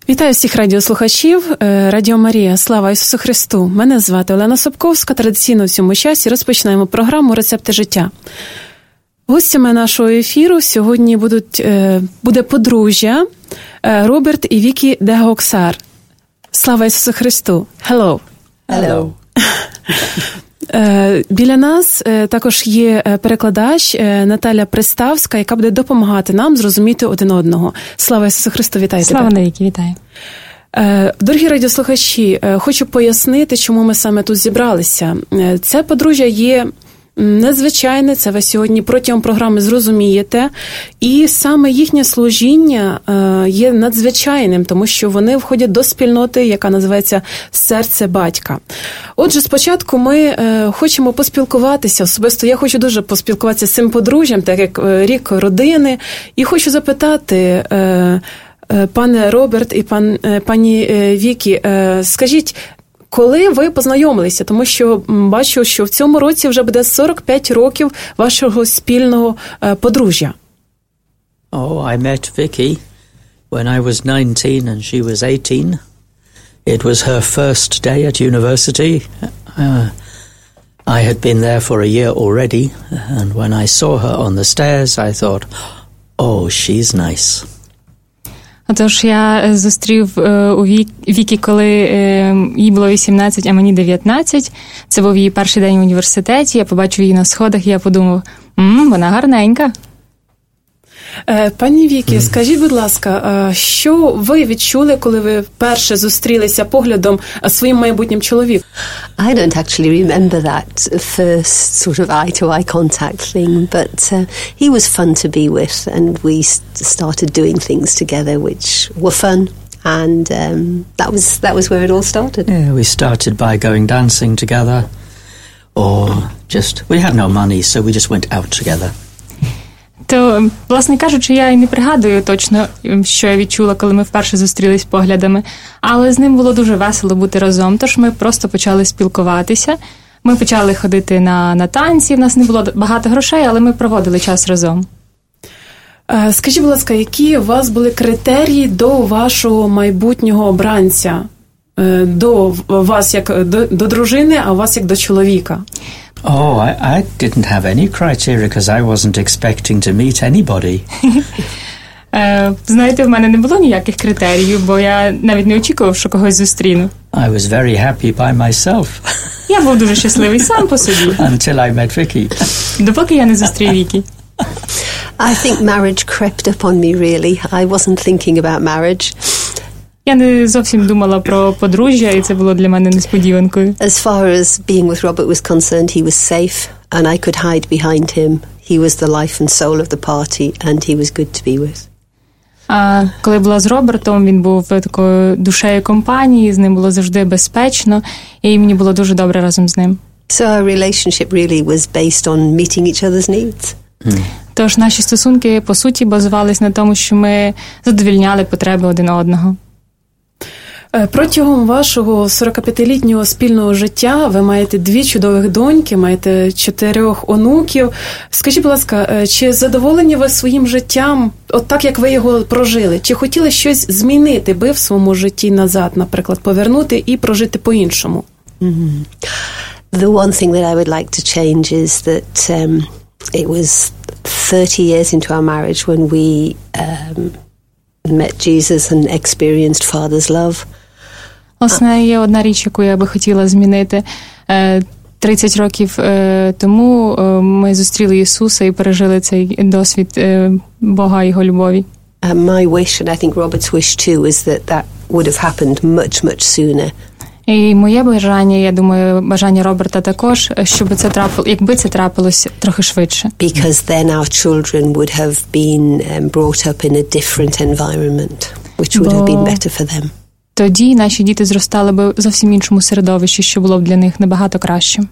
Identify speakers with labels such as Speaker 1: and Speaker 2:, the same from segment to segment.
Speaker 1: Вітаю всіх радіослухачів. Радіо Марія. Слава Ісусу Христу. Мене звати Олена Собковська. Традиційно в цьому часі розпочинаємо програму «Рецепти життя». Гостями нашого ефіру сьогодні буде подружжя Роберт і Вікі де Гоксар. Слава Ісусу Христу. Hello.
Speaker 2: Hello.
Speaker 1: Біля нас також є перекладач Наталя Приставська, яка буде допомагати нам зрозуміти один одного. Слава Ісусу Христу, вітаю тебе.
Speaker 2: Слава навіки, вітаю.
Speaker 1: Дорогі радіослухачі, хочу пояснити, чому ми саме тут зібралися. Це подружжя є незвичайне, це ви сьогодні протягом програми зрозумієте. І саме їхнє служіння є надзвичайним, тому що вони входять до спільноти, яка називається «Серце батька». Отже, спочатку ми хочемо поспілкуватися, особисто я хочу дуже поспілкуватися з цим подружжям, так як рік родини, і хочу запитати, пане Роберт і пані Вікі, скажіть, коли ви познайомилися? Тому що бачу, що в цьому році вже буде 45 років вашого спільного подружжя.
Speaker 3: I met Vicky when I was 19 and she was 18. It was her first day at university. I had been there for a year already, and when I saw her on the stairs, I thought, oh, she's nice.
Speaker 2: Отож, я зустрів у Вікі, коли їй було 18, а мені 19. Це був її перший день в університеті. Я побачив її на сходах, і я подумав, вона гарненька.
Speaker 1: Пані Вікі, скажіть, будь ласка, що ви відчули, коли ви вперше зустрілися поглядом своїм майбутнім чоловіком?
Speaker 4: I don't actually remember that first sort of eye-to-eye contact thing, but he was fun to be with, and we started doing things together which were fun, and that was where it all started.
Speaker 3: Yeah, we started by going dancing together, or we had no money, so we just went out together.
Speaker 2: То, власне кажучи, я і не пригадую точно, що я відчула, коли ми вперше зустрілись поглядами. Але з ним було дуже весело бути разом, тож ми просто почали спілкуватися. Ми почали ходити на танці, в нас не було багато грошей, але ми проводили час разом.
Speaker 1: Скажіть, будь ласка, які у вас були критерії до вашого майбутнього обранця? До вас як до дружини, а у вас як до чоловіка?
Speaker 3: Oh, I didn't have any criteria because I wasn't expecting to meet anybody.
Speaker 2: Знаєте, в мене не було ніяких критеріїв, бо я навіть не очікував, що когось зустріну.
Speaker 3: I was very happy by myself.
Speaker 2: Я був дуже щасливий сам по собі.
Speaker 3: Until I met Vicky.
Speaker 2: Допоки я не зустрів Вікі.
Speaker 4: I think marriage crept up on me, really. I wasn't thinking about marriage.
Speaker 2: Я не зовсім думала про подружжя, і це було для мене несподіванкою.
Speaker 4: As far as being with Robert was concerned, he was safe, and I could hide behind him. He was the life and soul of the party, and he was good to be with.
Speaker 2: А коли була з Робертом, він був такою душею компанії, з ним було завжди безпечно, і мені було дуже добре разом з ним.
Speaker 4: So our relationship really was based on meeting each other's needs.
Speaker 2: Тож наші стосунки, по суті, базувались на тому, що ми задовільняли потреби один одного.
Speaker 1: Протягом вашого 45-літнього спільного життя ви маєте 2 чудових доньки, маєте 4 онуків. Скажіть, будь ласка, чи задоволені ви своїм життям, от так, як ви його прожили? Чи хотіли щось змінити би в своєму житті назад, наприклад, повернути і прожити по-іншому?
Speaker 4: The one thing that I would like to change is that it was 30 years into our marriage when we met Jesus and experienced Father's love.
Speaker 2: Власне, є одна річ, яку я би хотіла змінити. 30 років тому ми зустріли Ісуса і пережили цей досвід Бога і Його любові.
Speaker 4: My wish, and I think Robert's wish too, is that would have happened much, much sooner.
Speaker 2: І моє бажання, я думаю, бажання Роберта також, щоб це якби це трапилось трохи швидше.
Speaker 4: Because then our children would have been brought up in a different environment, which would have been better for them.
Speaker 2: Тоді наші діти зростали б в зовсім іншому середовищі, що було б для них набагато кращим.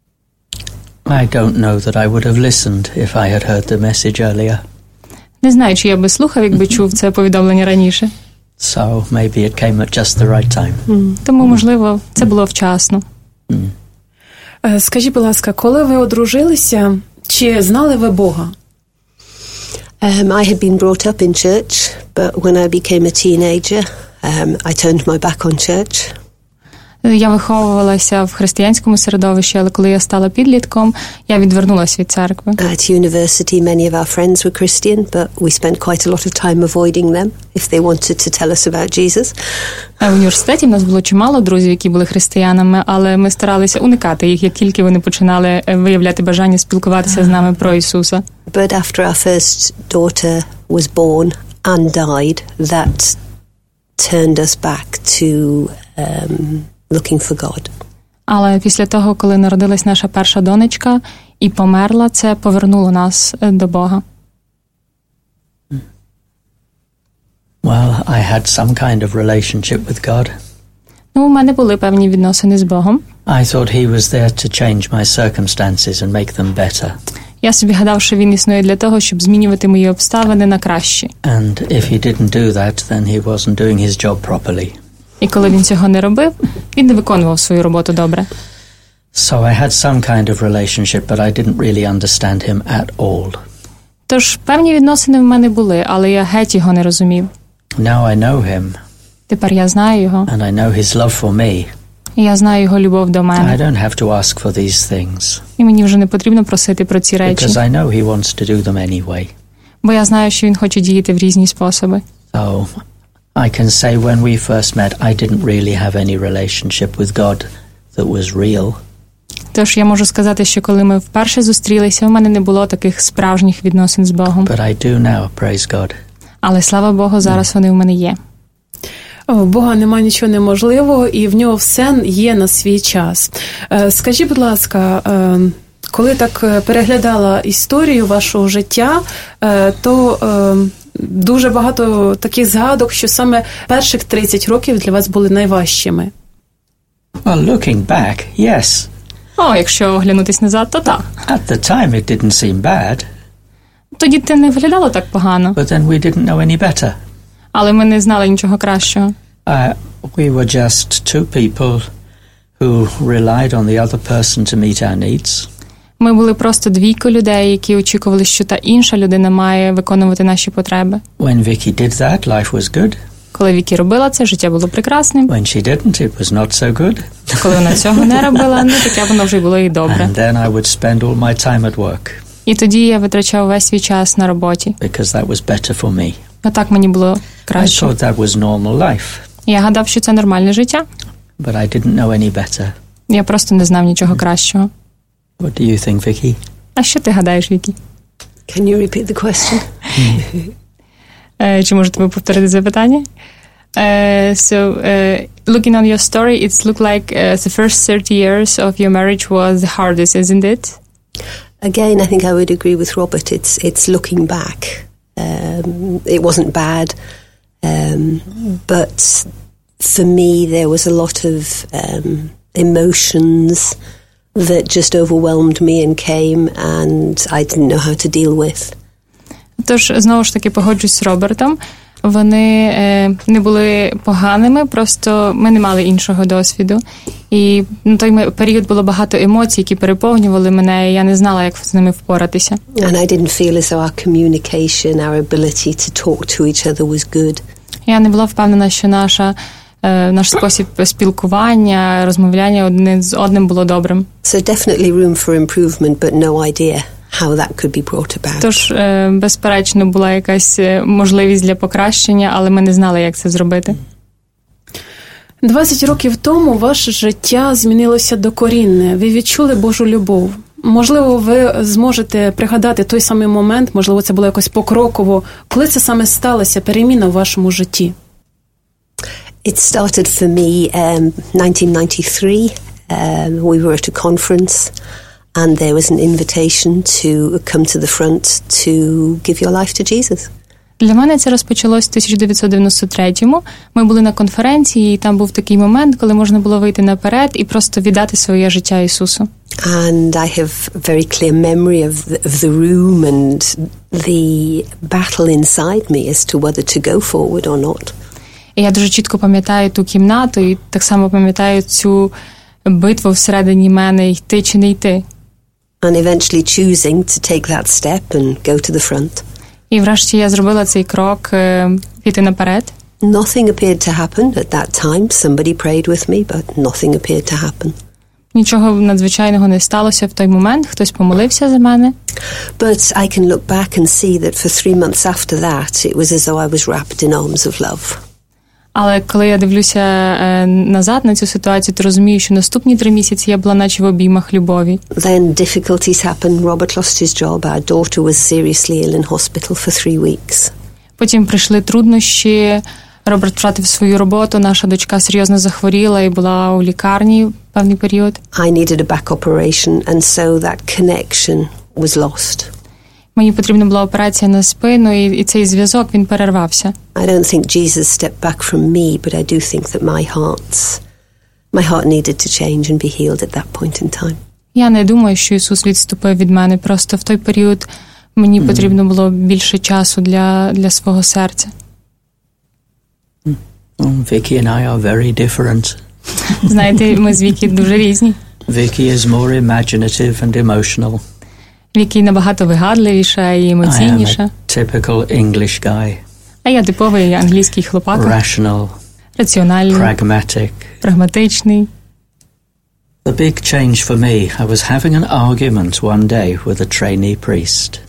Speaker 3: I don't know that I would have listened if I had heard the message earlier.
Speaker 2: Не знаю, чи я би слухав, якби чув це повідомлення раніше.
Speaker 3: So maybe it came at just the right time.
Speaker 2: Тому, можливо, це було вчасно.
Speaker 1: Скажіть, будь ласка, коли ви одружилися, чи знали ви Бога?
Speaker 4: I had been brought up in church, but when I became a teenager, I turned my back on church.
Speaker 2: Я виховувалася в християнському середовищі, але коли я стала підлітком, я відвернулася від церкви.
Speaker 4: At university, many of our friends were Christian, but we spent quite a lot of time avoiding them if they wanted to tell us about Jesus.
Speaker 2: В університеті в нас було чимало друзів, які були християнами, але ми старалися уникати їх, як тільки вони починали виявляти бажання спілкуватися з нами про Ісуса.
Speaker 4: But after our first daughter was born and died, that turned us back to looking for God.
Speaker 2: Але після того, коли народилась наша перша донечка і померла, це повернуло нас до Бога.
Speaker 3: Well, I had some kind of relationship with God.
Speaker 2: У мене були певні відносини з Богом.
Speaker 3: I thought he was there to change my circumstances and make them better.
Speaker 2: Я собі гадав, що він існує для того, щоб змінювати мої обставини на кращі.
Speaker 3: And if he didn't do that, then he wasn't doing his job properly.
Speaker 2: І коли він цього не робив, він не виконував свою роботу добре.
Speaker 3: So I had some kind of relationship, but I didn't really understand him at all.
Speaker 2: Тож певні відносини в мене були, але я геть його не розумів.
Speaker 3: Now I know him,
Speaker 2: Тепер я знаю його.
Speaker 3: and I know his love for me.
Speaker 2: І я знаю його любов до
Speaker 3: I
Speaker 2: мене.
Speaker 3: don't have to ask for these things,
Speaker 2: І мені вже не потрібно просити про ці речі.
Speaker 3: because I know he wants to do them anyway.
Speaker 2: Бо я знаю, що він хоче діяти в різні способи.
Speaker 3: So I can say when we first met, I didn't really have any relationship with God that was real.
Speaker 2: Тож я можу сказати, що коли ми вперше зустрілися, у мене не було таких справжніх відносин з Богом.
Speaker 3: But I do now, praise God.
Speaker 2: Але, слава Богу, зараз вони в мене є.
Speaker 1: У Бога немає нічого неможливого, і в нього все є на свій час. Скажіть, будь ласка, коли так переглядала історію вашого життя, то дуже багато таких згадок, що саме перших 30 років для вас були найважчими.
Speaker 3: Well, looking back, yes.
Speaker 2: Якщо оглянутись назад, то так.
Speaker 3: At the time it didn't seem bad,
Speaker 2: Тоді це не виглядало так погано,
Speaker 3: but then we didn't know any better.
Speaker 2: але ми не знали нічого кращого.
Speaker 3: We were just two people who relied on the other person to meet our needs.
Speaker 2: Ми були просто двійко людей, які очікували, що та інша людина має виконувати наші потреби.
Speaker 3: When Vicky did that, life was good.
Speaker 2: Коли Вікі робила це, життя було прекрасним.
Speaker 3: When she didn't, it was not so good.
Speaker 2: Коли вона цього не робила, таке воно вже було і добре.
Speaker 3: And then I would spend all my time at work.
Speaker 2: І тоді я витрачав весь свій час на роботі.
Speaker 3: Because that was better for me.
Speaker 2: Так мені було
Speaker 3: I
Speaker 2: краще.
Speaker 3: thought that was normal life,
Speaker 2: Я гадав, що це нормальне життя.
Speaker 3: but I didn't know any better.
Speaker 2: Я просто не знав нічого кращого.
Speaker 3: What do you think, Vicky?
Speaker 2: А що ти гадаєш, Вікі?
Speaker 4: Can you repeat the question?
Speaker 2: Чи можете ви повторити запитання? Looking on your story, it's looked like the first 30 years of your marriage was the hardest, isn't it?
Speaker 4: Again, I think I would agree with Robert. It's looking back. It wasn't bad, but for me there was a lot of emotions that just overwhelmed me and came, and I didn't know how to deal with.
Speaker 2: Тож, знову ж таки, погоджусь з Робертом. Вони не були поганими, просто ми не мали іншого досвіду. І на той період було багато емоцій, які переповнювали мене, і я не знала, як з ними впоратися.
Speaker 4: And I didn't feel as though our communication, our ability to talk to each other was good.
Speaker 2: Я не була впевнена, що наш спосіб спілкування, розмовляння один з одним було добрим.
Speaker 4: So definitely room for improvement, but no idea how that could be brought about.
Speaker 2: Тож, безперечно, була якась можливість для покращення, але ми не знали, як це зробити.
Speaker 1: 20 років тому ваше життя змінилося докорінне. Ви відчули Божу любов. Можливо, ви зможете пригадати той самий момент, можливо, це було якось покроково. Коли це саме сталося, переміна в вашому житті?
Speaker 4: It started for me 1993. We were at a conference and there was an invitation to come to the front to give your life to Jesus.
Speaker 2: Для мене це розпочалось в 1993-му. Ми були на конференції, і там був такий момент, коли можна було вийти наперед і просто віддати своє життя Ісусу.
Speaker 4: And I have a very clear memory of the room and the battle inside me as to whether to go forward or not.
Speaker 2: І я дуже чітко пам'ятаю ту кімнату, і так само пам'ятаю цю битву всередині мене, йти чи не йти.
Speaker 4: And eventually choosing to take that step and go to the front.
Speaker 2: І врешті я зробила цей крок, піти наперед.
Speaker 4: Nothing appeared to happen at that time. Somebody prayed with me, but nothing appeared to happen.
Speaker 2: Нічого надзвичайного не сталося в той момент, хтось помолився за мене.
Speaker 4: But I can look back and see that for 3 months after that, it was as though I was wrapped in arms of love.
Speaker 2: Але коли я дивлюся назад на цю ситуацію, то розумію, що наступні 3 місяці я була наче в обіймах любові.
Speaker 4: Then difficulties happened. Robert lost his job. Our daughter was seriously ill in hospital for 3 weeks.
Speaker 2: Потім прийшли труднощі. Роберт втратив свою роботу, наша дочка серйозно захворіла і була у лікарні певний період.
Speaker 4: I needed a back operation, and so that connection was lost.
Speaker 2: Мені потрібна була операція на спину, і цей зв'язок, він перервався.
Speaker 4: I don't think Jesus stepped back from me, but I do think that my heart needed to change and be healed at that point in time.
Speaker 2: Я не думаю, що Ісус відступив від мене. Просто в той період мені потрібно було більше часу для свого серця.
Speaker 3: Vicky and I are very different.
Speaker 2: Знаєте, ми з Вікі дуже різні.
Speaker 3: Vicky is more imaginative and emotional.
Speaker 2: Вікі набагато вигадливіша і емоційніша.
Speaker 3: I am a typical English guy.
Speaker 2: А я типовий англійський хлопак.
Speaker 3: Rational.
Speaker 2: Раціональний.
Speaker 3: Pragmatic.
Speaker 2: Прагматичний.
Speaker 3: The big change for me, I was having an argument one day with a trainee priest.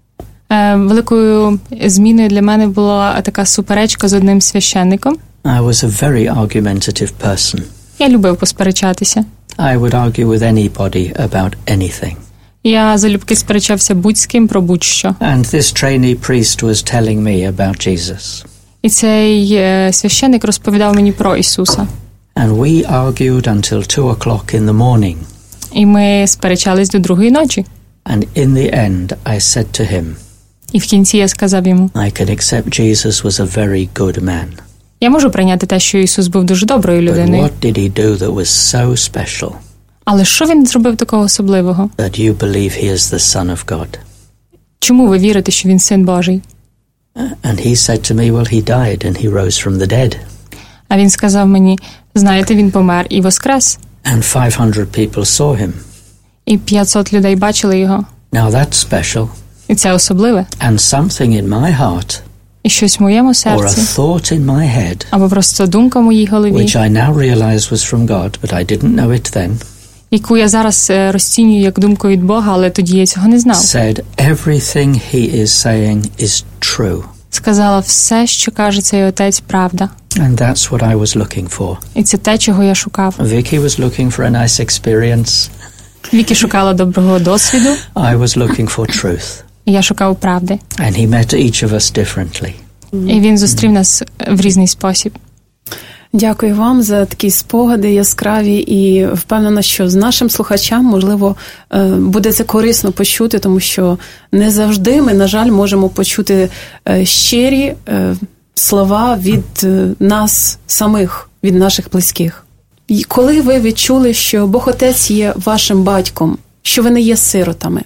Speaker 2: Великою зміною для мене була така суперечка з одним священником.
Speaker 3: I was a very argumentative person.
Speaker 2: Я любив посперечатися.
Speaker 3: I would argue with anybody about anything.
Speaker 2: Я залюбки сперечався будь з ким про будь-що.
Speaker 3: And this trainee priest was telling me about Jesus.
Speaker 2: І цей священник розповідав мені про Ісуса.
Speaker 3: And we argued until 2 o'clock in the morning.
Speaker 2: І ми сперечались до 2:00 ночі.
Speaker 3: And in the end, I said to him,
Speaker 2: І в кінці я сказав йому,
Speaker 3: I can accept Jesus was a very good man.
Speaker 2: Я можу прийняти те, що Ісус був дуже доброю
Speaker 3: But
Speaker 2: людиною.
Speaker 3: what did he do that was so special
Speaker 2: Але що він зробив такого особливого?
Speaker 3: that you believe he is the Son of God?
Speaker 2: Чому ви вірите, що він Син Божий?
Speaker 3: And he said to me, well, he died and he rose from the dead.
Speaker 2: А він сказав мені, знаєте, він помер і воскрес.
Speaker 3: And 500 people saw him.
Speaker 2: І 500 людей бачили його.
Speaker 3: Now that's special.
Speaker 2: І це особливе.
Speaker 3: And something in my heart,
Speaker 2: І щось в моєму
Speaker 3: or a
Speaker 2: серці,
Speaker 3: thought in my head,
Speaker 2: або просто думка в моїй голові,
Speaker 3: which I now realize was from God, but I didn't know it then,
Speaker 2: яку я зараз розцінюю як думку від Бога, але тоді я цього не знав.
Speaker 3: said everything he is saying is true.
Speaker 2: Сказала, все, що каже цей отець, правда.
Speaker 3: And that's what I was looking for.
Speaker 2: І це те, чого я шукав.
Speaker 3: Vicky was looking for a nice experience.
Speaker 2: Вікі шукала доброго досвіду,
Speaker 3: I was looking for truth.
Speaker 2: і я шукав правди.
Speaker 3: And he met each of us differently.
Speaker 2: І він зустрів нас в різний спосіб.
Speaker 1: Дякую вам за такі спогади яскраві, і впевнена, що з нашим слухачам, можливо, буде це корисно почути, тому що не завжди ми, на жаль, можемо почути щирі слова від нас самих, від наших близьких. І коли ви відчули, що Бог Отець є вашим батьком, що ви не є сиротами?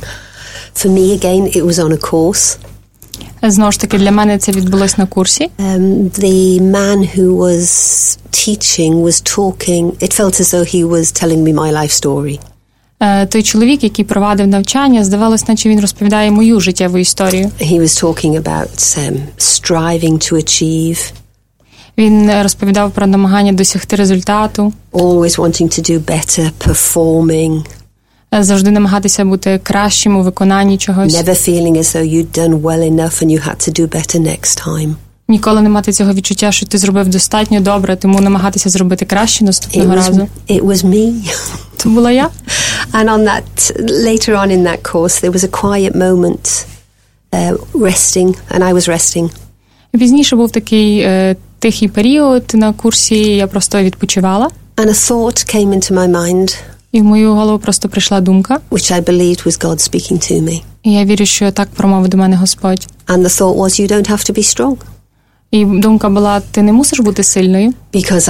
Speaker 4: For me, again, it was on a course.
Speaker 2: Знову ж таки, для мене це відбулось на курсі.
Speaker 4: The man who was teaching was talking. It felt as though he was telling me my life story.
Speaker 2: Той чоловік, який провадив навчання, здавалось, наче він розповідає мою життєву історію.
Speaker 4: He was talking about striving to achieve.
Speaker 2: Він розповідав про намагання досягти результату.
Speaker 4: Always wanting to do better, performing.
Speaker 2: Завжди намагатися бути кращим у виконанні чогось.
Speaker 4: Never feeling as though you'd done well enough and you had to do better next time.
Speaker 2: Ніколи не мати цього відчуття, що ти зробив достатньо добре, тому намагатися зробити краще наступного разу.
Speaker 4: It was me.
Speaker 2: Це була я.
Speaker 4: And on that, later on in that course, there was a quiet moment, resting, and I was resting.
Speaker 2: Пізніше був такий тихий період на курсі, я просто відпочивала.
Speaker 4: And a thought came into my mind.
Speaker 2: І в мою голову просто прийшла думка.
Speaker 4: Which I believed was God speaking to me.
Speaker 2: І я вірю, що так промовив до мене Господь.
Speaker 4: And the thought was, you don't have to be strong.
Speaker 2: І думка була, ти не мусиш бути сильною.
Speaker 4: Because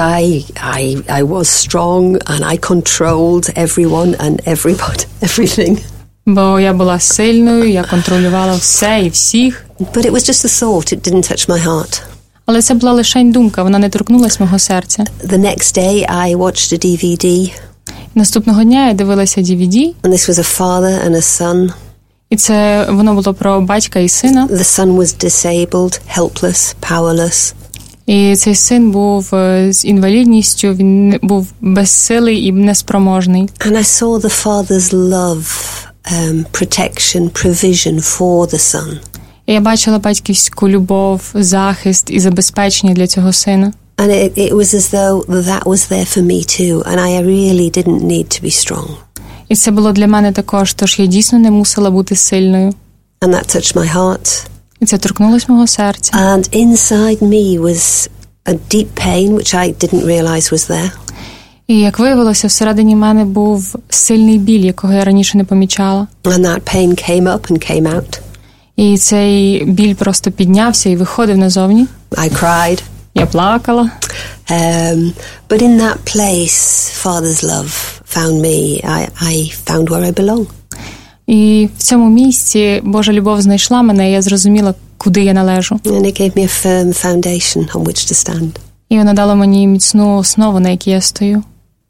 Speaker 4: I was strong and I controlled everyone and everything.
Speaker 2: Бо я була сильною, я контролювала все і всіх.
Speaker 4: But it was just a thought, it didn't touch my heart.
Speaker 2: Але це була лише думка, вона не торкнулась мого серця.
Speaker 4: The next day I watched a DVD.
Speaker 2: Наступного дня я дивилася DVD.
Speaker 4: And this was a father and a son.
Speaker 2: І це воно було про батька і сина.
Speaker 4: The son was disabled, helpless, powerless.
Speaker 2: І цей син був з інвалідністю, він був безсилий і неспроможний.
Speaker 4: And I saw the father's love, protection, provision for the son.
Speaker 2: І я бачила батьківську любов, захист і забезпечення для цього сина.
Speaker 4: And it was as though that was there for me too, and I really didn't need to be strong.
Speaker 2: І це було для мене також, тож я дійсно не мусила бути сильною.
Speaker 4: And that touched my heart.
Speaker 2: І це торкнулось мого серця.
Speaker 4: And inside me was a deep pain, which I didn't realize was there.
Speaker 2: І, як виявилося, всередині мене був сильний біль, якого я раніше не помічала.
Speaker 4: And that pain came up and came out.
Speaker 2: І цей біль просто піднявся і виходив назовні.
Speaker 4: I cried.
Speaker 2: Я плакала.
Speaker 4: But in that place, Father's love found me. I found where I belong.
Speaker 2: І в цьому місці Божа любов знайшла мене, і я зрозуміла, куди я належу.
Speaker 4: And it gave me a firm foundation on which to stand.
Speaker 2: І вона дала мені міцну основу, на якій я стою.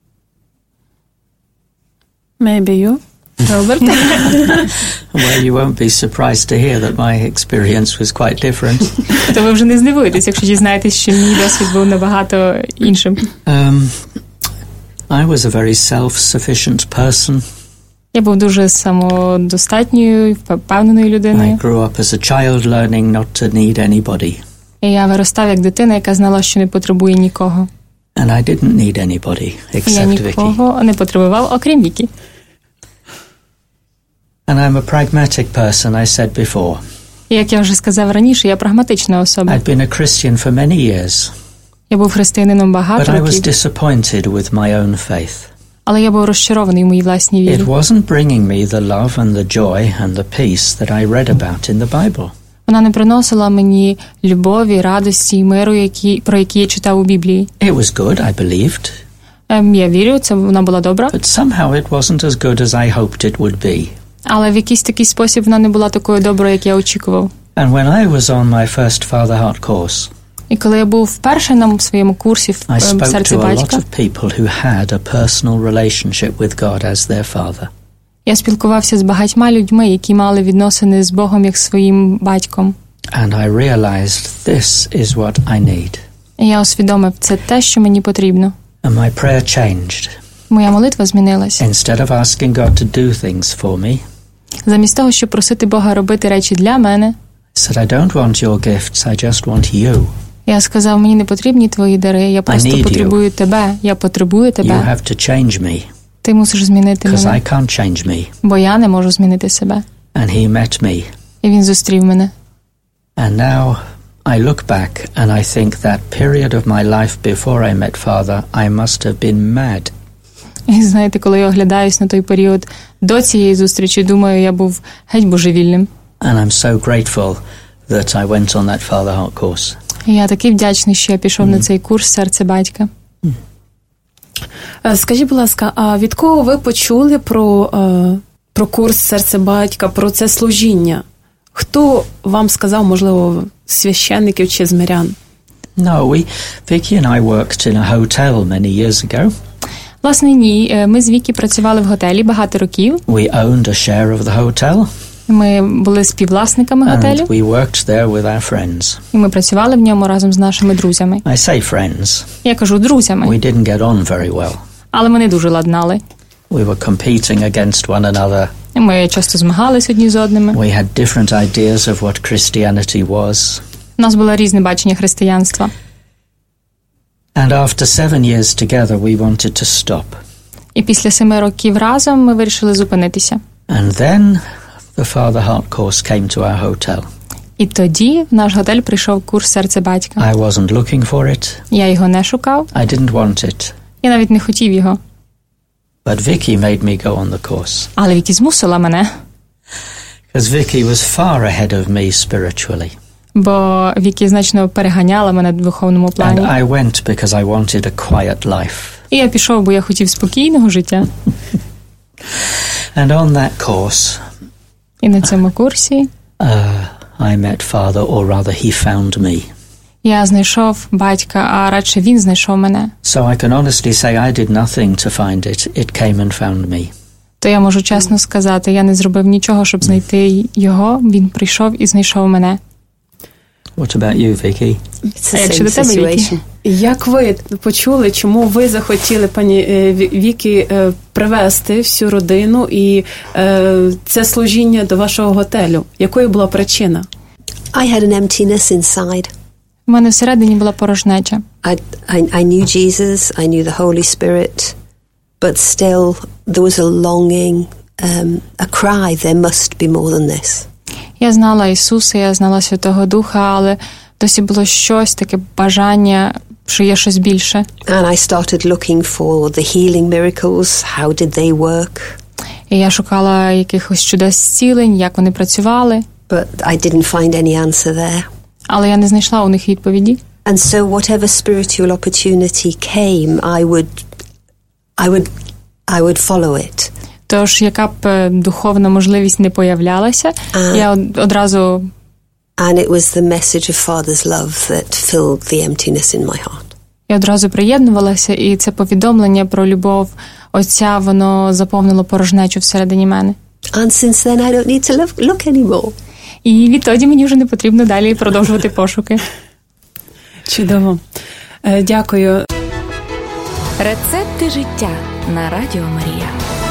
Speaker 1: Maybe you, Robert?
Speaker 3: Well, you won't be surprised to hear that my experience was quite different.
Speaker 2: То ви вже не здивуєтесь, якщо дізнаєтесь, що мій досвід був набагато іншим.
Speaker 3: I was a very self-sufficient person.
Speaker 2: Я був дуже самодостатньою, впевненою людиною.
Speaker 3: I grew up as a child learning not to need anybody.
Speaker 2: І я виростав як дитина, яка знала, що не потребує нікого.
Speaker 3: And I didn't need anybody except
Speaker 2: Я
Speaker 3: Vicky.
Speaker 2: нікого не потребував, окрім Вікі.
Speaker 3: And I'm a pragmatic person, I said before.
Speaker 2: І, як я вже сказав раніше, я прагматична особа.
Speaker 3: I'd been a Christian for many years,
Speaker 2: Я був християнином
Speaker 3: but
Speaker 2: багато
Speaker 3: I was
Speaker 2: років,
Speaker 3: disappointed with my own faith.
Speaker 2: але я був розчарований в моїй власній
Speaker 3: It
Speaker 2: вірі.
Speaker 3: wasn't bringing me the love and the joy and the peace that I read about in the Bible.
Speaker 2: Вона не приносила мені любові, радості і миру, про які я читав у Біблії.
Speaker 3: It was good, I believed,
Speaker 2: Я вірю, вона була добра,
Speaker 3: but somehow it wasn't as good as I hoped it would be.
Speaker 2: але в якийсь такий спосіб вона не була такою доброю, як я очікував.
Speaker 3: And when I was on my first Father Heart course,
Speaker 2: І коли я був вперше на своєму курсі в
Speaker 3: I spoke
Speaker 2: серці
Speaker 3: to a lot
Speaker 2: батька,
Speaker 3: of people who had a personal relationship with God as their father.
Speaker 2: я спілкувався з багатьма людьми, які мали відносини з Богом як своїм батьком.
Speaker 3: And I realized this is what I need.
Speaker 2: І я усвідомив, це те, що мені потрібно.
Speaker 3: And my prayer changed.
Speaker 2: Моя молитва змінилася.
Speaker 3: Instead of asking God to do things for me,
Speaker 2: Замість того, щоб просити Бога робити речі для мене,
Speaker 3: I said, I don't want your gifts, I just want you.
Speaker 2: я сказав, мені не потрібні твої дари, я просто потребую тебе. Я потребую
Speaker 3: You
Speaker 2: тебе.
Speaker 3: have to change me,
Speaker 2: Ти мусиш змінити
Speaker 3: because I
Speaker 2: мене,
Speaker 3: can't change me.
Speaker 2: бо я не можу змінити себе.
Speaker 3: And he met me.
Speaker 2: І він зустрів мене.
Speaker 3: And now I look back and I think that period of my life before I met Father, I must have been mad.
Speaker 2: І знаєте, коли я оглядаюсь на той період до цієї зустрічі, думаю, я був геть божевільним.
Speaker 3: And I'm so grateful that I went on that Father Heart course.
Speaker 2: І я такий вдячний, що я пішов на цей курс «Серце батька».
Speaker 1: Скажіть, будь ласка, а від кого ви почули про курс «Серце батька», про це служіння? Хто вам сказав, можливо, священників чи з мирян?
Speaker 3: No, Vicky and I worked in a hotel many years ago.
Speaker 2: Власне, ні. Ми з Вікі працювали в готелі багато років.
Speaker 3: We owned a share of the hotel.
Speaker 2: Ми були співвласниками готелю.
Speaker 3: And we worked there with our friends.
Speaker 2: І ми працювали в ньому разом з нашими друзями.
Speaker 3: I say friends.
Speaker 2: Я кажу друзями.
Speaker 3: We didn't get on very well.
Speaker 2: Але ми не дуже ладнали.
Speaker 3: We were competing against one another.
Speaker 2: Ми часто змагались одні з одними.
Speaker 3: We had different ideas of what Christianity was.
Speaker 2: У нас було різне бачення християнства.
Speaker 3: And after 7 years together, we wanted to stop.
Speaker 2: І після 7 років разом ми вирішили зупинитися.
Speaker 3: And then the Father Heart course came to our hotel.
Speaker 2: І тоді в наш готель прийшов курс «Серце батька».
Speaker 3: I wasn't looking for it.
Speaker 2: Я його не шукав.
Speaker 3: I didn't want it.
Speaker 2: Я навіть не хотів його.
Speaker 3: But Vicky made me go on the course.
Speaker 2: Але Вікі змусила мене.
Speaker 3: Because Vicky was far ahead of me spiritually.
Speaker 2: Бо Вікі значно переганяла мене в духовному
Speaker 3: And
Speaker 2: плані.
Speaker 3: I went because I wanted a quiet life.
Speaker 2: І я пішов, бо я хотів спокійного життя.
Speaker 3: And on that course,
Speaker 2: І на цьому курсі
Speaker 3: I met Father, or rather he found me.
Speaker 2: я знайшов батька, а радше він знайшов мене.
Speaker 3: So I can honestly say I did nothing to find it. It came and found me.
Speaker 2: То я можу чесно сказати, я не зробив нічого, щоб знайти його. Він прийшов і знайшов мене.
Speaker 3: What about you, Vicky?
Speaker 4: It's the same situation.
Speaker 1: Як ви почули, чому ви захотіли, пані Вікі, привезти всю родину і це служіння до вашого готелю? Якою була причина?
Speaker 4: I had an emptiness inside.
Speaker 2: У мене всередині була порожнеча.
Speaker 4: I knew Jesus, I knew the Holy Spirit, but still there was a longing, a cry, there must be more than this.
Speaker 2: Я знала Ісуса, я знала Святого Духа, але досі було щось, таке бажання, що є щось більше.
Speaker 4: And I started looking for the healing miracles, how did they work?
Speaker 2: І я шукала якихось чудес зцілень, як вони працювали.
Speaker 4: But I didn't find any answer there.
Speaker 2: Але я не знайшла у них відповіді.
Speaker 4: And so whatever spiritual opportunity came, I would follow it.
Speaker 2: Тож, яка б духовна можливість не появлялася, я одразу...
Speaker 4: And it was the message of Father's love that filled the emptiness in my heart.
Speaker 2: Я одразу приєднувалася, і це повідомлення про любов Отця, воно заповнило порожнечу всередині мене.
Speaker 4: And since then I don't need to look anymore.
Speaker 2: І відтоді мені вже не потрібно далі продовжувати пошуки.
Speaker 1: Чудово. Дякую.
Speaker 5: Рецепти життя на Радіо Марія.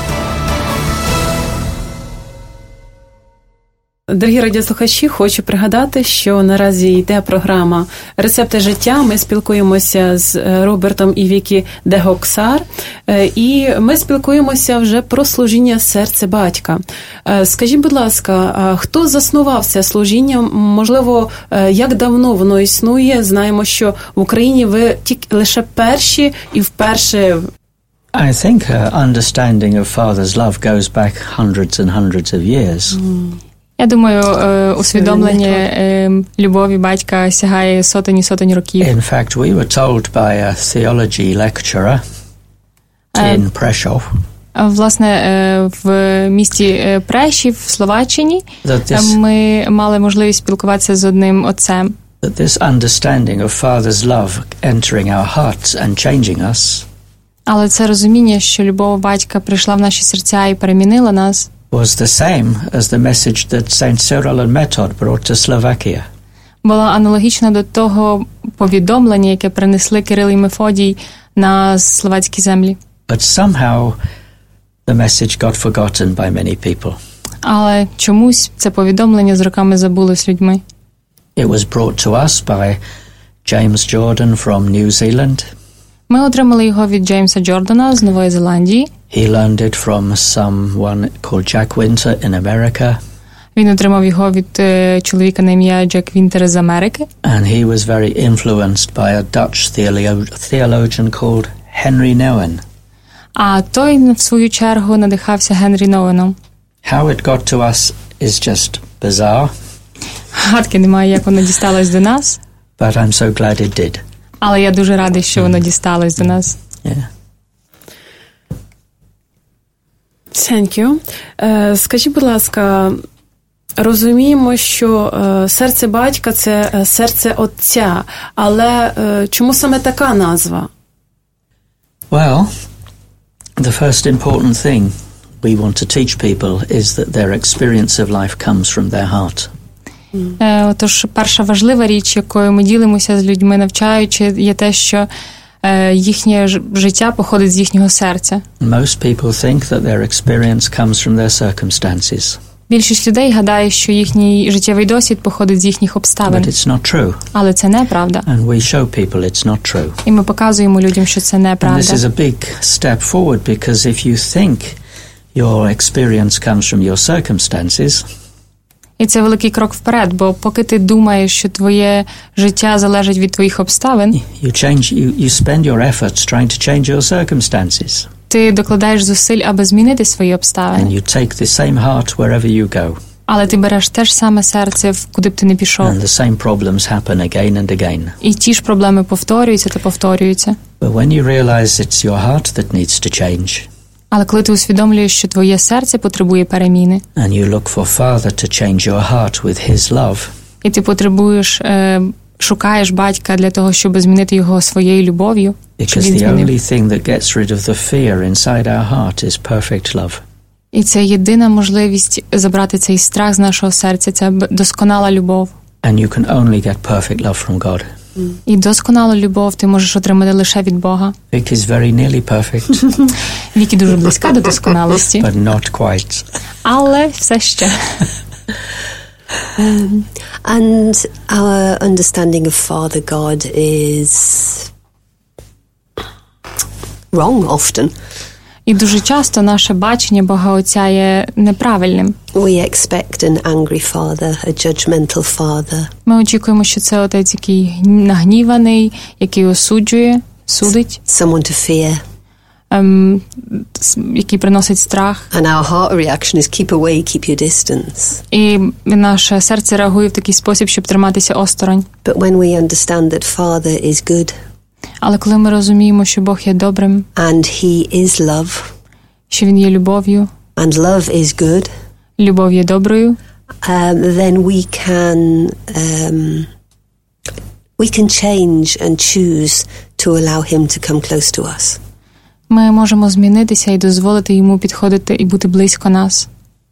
Speaker 1: Дорогі радіослухачі, хочу пригадати, що наразі йде програма «Рецепти життя». Ми спілкуємося з Робертом і Вікі де Гоксар, і ми спілкуємося вже про служіння «Серце батька». Скажіть, будь ласка, хто заснував це служіння? Можливо, як давно воно існує? Знаємо, що в Україні ви тільки лише перші і вперше...
Speaker 3: I think understanding of Father's love goes back hundreds and hundreds of years.
Speaker 2: Я думаю, усвідомлення любові батька сягає сотень років.
Speaker 3: In fact, we were told by a theology lecturer in Prešov.
Speaker 2: Власне, в місті Прешів, в Словаччині, ми мали можливість спілкуватися з одним отцем.
Speaker 3: That this understanding of Father's love entering our hearts and changing us.
Speaker 2: Але це розуміння, що любов батька прийшла в наші серця і перемінила нас,
Speaker 3: was the same as the message that Saint Cyril and Method brought to Slovakia.
Speaker 2: Була аналогічна до того повідомлення, яке принесли Кирил і Мефодій на словацькі землі.
Speaker 3: But somehow the message got forgotten by many people.
Speaker 2: Але чомусь це повідомлення з роками забулось людьми.
Speaker 3: It was brought to us by James Jordan from New Zealand.
Speaker 2: Ми отримали його від Джеймса Джордана з Нової Зеландії.
Speaker 3: He learned it from someone called Jack Winter in America.
Speaker 2: Він отримав його від чоловіка на ім'я Джек Вінтер з Америки.
Speaker 3: And he was very influenced by a Dutch theologian called Henry Nouwen.
Speaker 2: А той, в свою чергу, надихався Генрі Nouweном.
Speaker 3: How it got to us is just bizarre.
Speaker 2: Гадки немає, як воно дісталось до нас.
Speaker 3: But I'm so glad it did.
Speaker 2: Але я дуже радий, що воно дісталось до нас.
Speaker 3: Yeah.
Speaker 1: Thank you. Скажіть, будь ласка, розуміємо, що серце батька – це серце отця, але чому саме така назва?
Speaker 3: Well, the first important thing we want to teach people is that their experience of life comes from their heart.
Speaker 2: Отож, перша важлива річ, якою ми ділимося з людьми, навчаючи, є те, що їхнє життя походить з їхнього серця.
Speaker 3: Most people think that their experience comes from their circumstances.
Speaker 2: Більшість людей гадає, що їхній життєвий досвід походить з їхніх обставин.
Speaker 3: But it's not true.
Speaker 2: Але це неправда.
Speaker 3: And we show people it's not true.
Speaker 2: І ми показуємо людям, що це неправда.
Speaker 3: And this is a big step forward because if you think your experience comes from your circumstances,
Speaker 2: і це великий крок вперед, бо поки ти думаєш, що твоє життя залежить від твоїх обставин,
Speaker 3: you spend your efforts trying to change your circumstances.
Speaker 2: Ти докладаєш зусиль, аби змінити свої обставини.
Speaker 3: And you take the same heart wherever you go.
Speaker 2: Але ти береш те ж саме серце, куди б ти не пішов.
Speaker 3: And the same problems happen again and again.
Speaker 2: І ті ж проблеми повторюються та повторюються.
Speaker 3: But when you realize it's your heart that needs to change,
Speaker 2: але коли ти усвідомлюєш, що твоє серце потребує переміни,
Speaker 3: and you look for Father to change your heart with His love,
Speaker 2: і ти шукаєш батька для того, щоб змінити його своєю любов'ю, щоб він змінив.
Speaker 3: Because the only thing that gets rid of the fear inside our heart is perfect love.
Speaker 2: І це єдина можливість забрати цей страх з нашого серця, це досконала любов.
Speaker 3: And you can only get perfect love from God.
Speaker 2: І досконалу любов ти можеш отримати лише від Бога.
Speaker 3: Vic is very nearly perfect.
Speaker 2: Вікі дуже близька до досконалості.
Speaker 3: But not quite.
Speaker 2: Але все ще.
Speaker 4: And our understanding of Father God is wrong often.
Speaker 2: І дуже часто наше бачення Бога Отця є неправильним.
Speaker 4: We expect an angry father, a judgmental father.
Speaker 2: Ми очікуємо, що це отець, який нагніваний, який осуджує, судить,
Speaker 4: Someone to fear.
Speaker 2: який приносить страх.
Speaker 4: And our heart reaction is keep away, keep your distance.
Speaker 2: І наше серце реагує в такий спосіб, щоб триматися осторонь.
Speaker 4: But when we understand that Father is good
Speaker 2: Але коли ми розуміємо, що Бог є добрим,
Speaker 4: and He is love,
Speaker 2: що Він є любов'ю,
Speaker 4: and love is good,
Speaker 2: любов є доброю,
Speaker 4: then we can change and choose to allow Him to come close to us.
Speaker 2: ми можемо змінитися і дозволити Йому підходити і бути близько нас.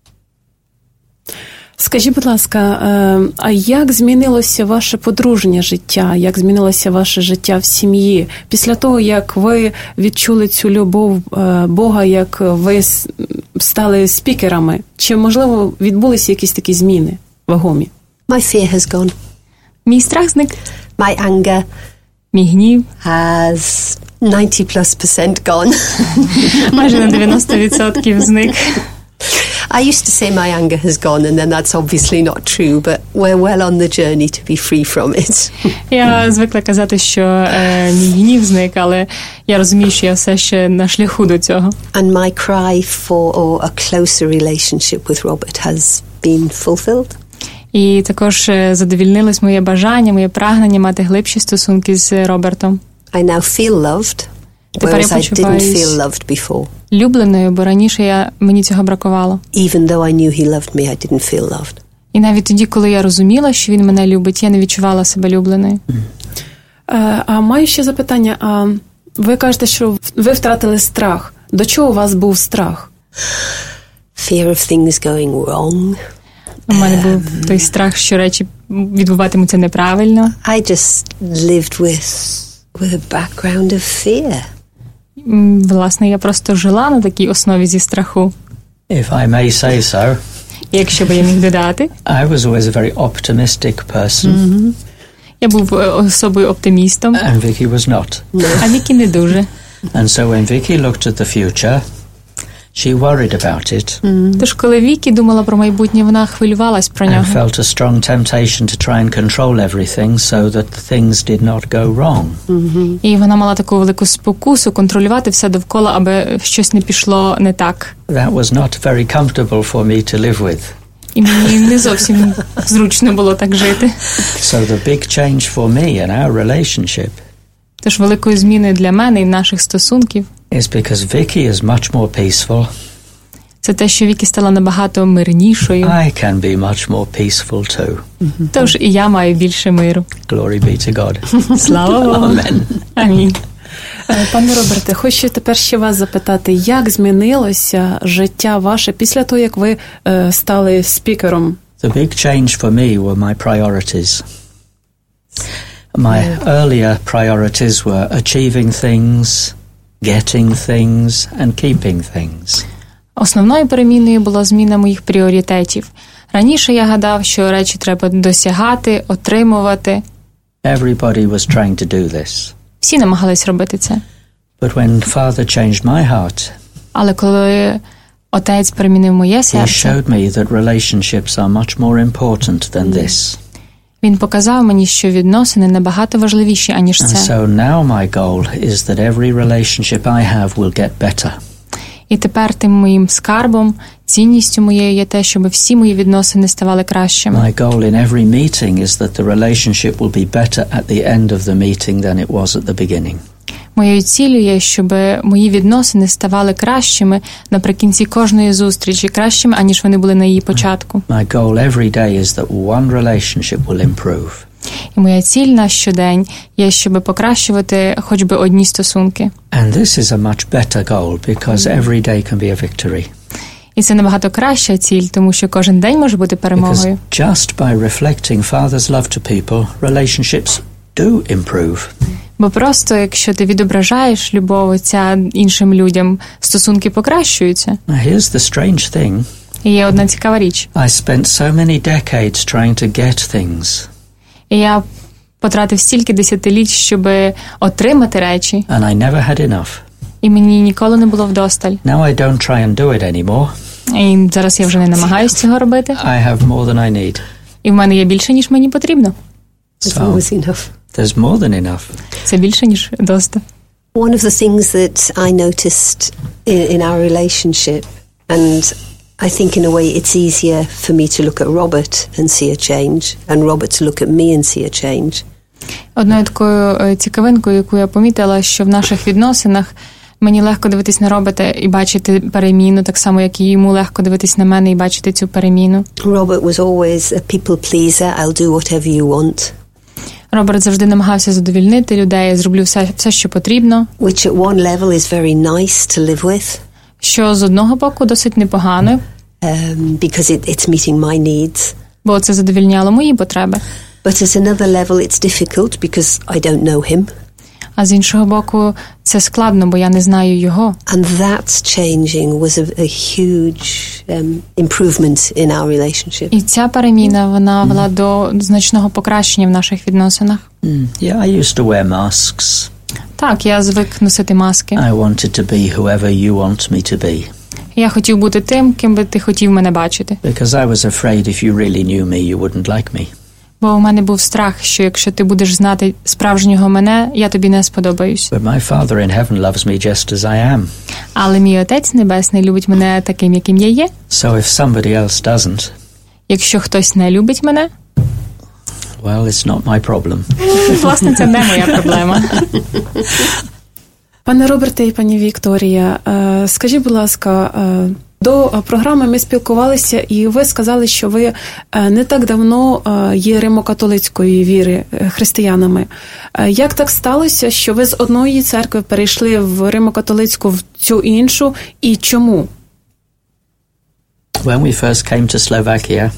Speaker 1: Скажіть, будь ласка, а як змінилося ваше подружнє життя? Як змінилося ваше життя в сім'ї? Після того, як ви відчули цю любов Бога, як ви стали спікерами? Чи, можливо, відбулися якісь такі зміни вагомі?
Speaker 4: My fear has gone.
Speaker 2: Мій страх зник.
Speaker 4: My anger
Speaker 2: Мій гнів
Speaker 4: has 90+% gone.
Speaker 2: майже на 90% зник.
Speaker 4: I used to say my anger has gone, and then that's obviously not true, but we're well on the journey to be free from it.
Speaker 2: Я звикла казати, що мій гнів зник, але я розумію, що я все ще на шляху до цього.
Speaker 4: And my cry for a closer relationship with Robert has been fulfilled.
Speaker 2: І також задовільнилось моє бажання, моє прагнення мати глибші стосунки з Робертом.
Speaker 4: I now feel loved, whereas I didn't feel loved before.
Speaker 2: Любленою, бо раніше мені цього бракувало.
Speaker 4: Even though I knew he loved me, I didn't feel loved.
Speaker 2: І навіть тоді, коли я розуміла, що він мене любить, я не відчувала себе любленою.
Speaker 1: А маю ще запитання. Ви кажете, що ви втратили страх. До чого у вас був страх?
Speaker 4: Fear of things going wrong.
Speaker 2: У мене був той страх, що речі відбуватимуться неправильно.
Speaker 4: I just lived with a background of fear.
Speaker 2: Власне, я просто жила на такій основі зі страху.
Speaker 3: If I may say so.
Speaker 2: Якщо би я міг додати.
Speaker 3: I was always a very optimistic person.
Speaker 2: Я був особою оптимістом.
Speaker 3: And Vicky was not.
Speaker 2: А Вікі не дуже.
Speaker 3: And so when Vicky looked at the future, she worried about it.
Speaker 2: Тож, коли Вікі думала про майбутнє, вона хвилювалась про нього.
Speaker 3: And felt a strong temptation to try and control everything so that things did not go wrong.
Speaker 2: І вона мала таку велику спокусу контролювати все довкола, аби щось не пішло не так.
Speaker 3: That was not very comfortable for me to live with.
Speaker 2: І мені не зовсім зручно було так жити.
Speaker 3: So the big change for me in our relationship
Speaker 2: Тож великою зміною для мене і наших стосунків
Speaker 3: is because Vicky is much more peaceful.
Speaker 2: це те, що Вікі стала набагато мирнішою.
Speaker 3: I can be much more peaceful too.
Speaker 2: Тож і я маю більше миру.
Speaker 3: Glory be to God.
Speaker 2: Слава Богу.
Speaker 3: Amen.
Speaker 2: Амінь.
Speaker 1: Пане Роберте, хочу тепер ще вас запитати, як змінилося життя ваше після того, як ви стали спікером?
Speaker 3: The big change for me were my priorities. My earlier priorities were achieving things, getting things, and keeping things.
Speaker 2: Основною переміною була зміна моїх пріоритетів. Раніше я гадав, що речі треба досягати, отримувати.
Speaker 3: Everybody was trying to do this.
Speaker 2: Всі намагались робити це.
Speaker 3: But when Father changed my heart,
Speaker 2: Але коли Отець перемінив моє
Speaker 3: he
Speaker 2: серце,
Speaker 3: showed me that relationships are much more important than this.
Speaker 2: Він показав мені, що відносини набагато важливіші, аніж
Speaker 3: And
Speaker 2: це.
Speaker 3: so now my goal is that every relationship I have will get better.
Speaker 2: І тепер тим моїм скарбом, цінністю моєю є те, щоб всі мої відносини ставали кращими.
Speaker 3: My goal in every meeting is that the relationship will be better at the end of the meeting than it was at the beginning.
Speaker 2: Моєю ціллю є, щоб мої відносини ставали кращими наприкінці кожної зустрічі, кращими, аніж вони були на її початку.
Speaker 3: My goal every day is that one relationship will improve.
Speaker 2: І моя ціль на щодень є, щоб покращувати хоч би одні стосунки.
Speaker 3: And this is a much better goal because every day can be a victory.
Speaker 2: І це набагато краща ціль, тому що кожен день може бути перемогою.
Speaker 3: Because just by reflecting Father's love to people, relationships do improve.
Speaker 2: Бо просто, якщо ти відображаєш любов Отця іншим людям, стосунки покращуються.
Speaker 3: Now, here's the strange thing.
Speaker 2: І є одна цікава річ.
Speaker 3: I spent so many decades trying to get things.
Speaker 2: І я потратив стільки десятиліть, щоб отримати речі.
Speaker 3: And I never had enough.
Speaker 2: І мені ніколи не було вдосталь.
Speaker 3: Now I don't try and do it anymore.
Speaker 2: І зараз я вже не намагаюсь цього робити.
Speaker 3: I have more than I need.
Speaker 2: І в мене є більше, ніж мені потрібно.
Speaker 4: There's always enough.
Speaker 3: There's more than enough.
Speaker 2: Це більше, ніж доста.
Speaker 4: One of the things that I noticed in our relationship, and I think in a way it's easier for me to look at Robert and see a change, and Robert to look at me and see a change.
Speaker 2: Одною такою цікавинкою, яку я помітила, що в наших відносинах мені легко дивитись на Роберта і бачити переміну, так само, як і йому легко дивитись на мене і бачити цю переміну.
Speaker 4: Robert was always a people pleaser. I'll do whatever you want.
Speaker 2: Роберт завжди намагався задовільнити людей, я зроблю все, що потрібно.
Speaker 4: Which at one level is very nice to live with.
Speaker 2: Що з одного боку досить непогано.
Speaker 4: Because it's meeting my needs.
Speaker 2: Бо це задовільняло мої потреби.
Speaker 4: But at another level it's difficult because I don't know him.
Speaker 2: А з іншого боку, це складно, бо я не знаю його.
Speaker 4: And that changing was a huge improvement in our relationship.
Speaker 2: І ця переміна, вона вела до значного покращення в наших відносинах.
Speaker 3: Yeah, I used to wear masks.
Speaker 2: Так, я звик носити маски.
Speaker 3: I wanted to be whoever you want me to be.
Speaker 2: Я хотів бути тим, ким би ти хотів мене бачити.
Speaker 3: Because I was afraid if you really knew me, you wouldn't like me.
Speaker 2: Бо у мене був страх, що якщо ти будеш знати справжнього мене, я тобі не сподобаюсь.
Speaker 3: But my Father in heaven loves me just as I am.
Speaker 2: Але мій Отець Небесний любить мене таким, яким я є.
Speaker 3: So if somebody else doesn't,
Speaker 2: якщо хтось не любить мене,
Speaker 3: well, it's not my problem.
Speaker 2: Власне, це не моя проблема.
Speaker 1: Пане Роберте і пані Вікторія, скажіть, будь ласка, до програми ми спілкувалися, і ви сказали, що ви не так давно є римокатолицької віри християнами. Як так сталося, що ви з одної церкви перейшли в римокатолицьку, в цю іншу, і чому?
Speaker 3: When we first came to Slovakia,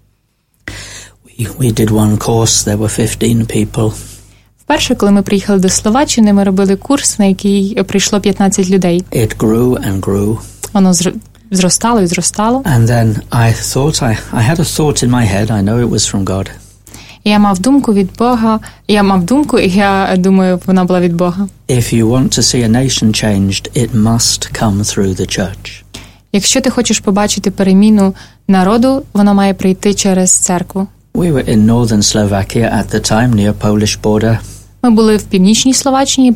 Speaker 3: we did one course, there were 15 people.
Speaker 2: Вперше, коли ми приїхали до Словаччини, ми робили курс, на який прийшло 15 людей.
Speaker 3: It grew and grew.
Speaker 2: Воно зростало і зростало.
Speaker 3: And then I had a thought in my head, I know it was from God.
Speaker 2: Я мав думку від Бога, і я думаю, вона була від Бога.
Speaker 3: If you want to see a nation changed, it must come through the church.
Speaker 2: Якщо ти хочеш побачити переміну народу, вона має прийти через церкву.
Speaker 3: We were in northern Slovakia at the time, near Polish border.
Speaker 2: Ми були в північній Словаччині,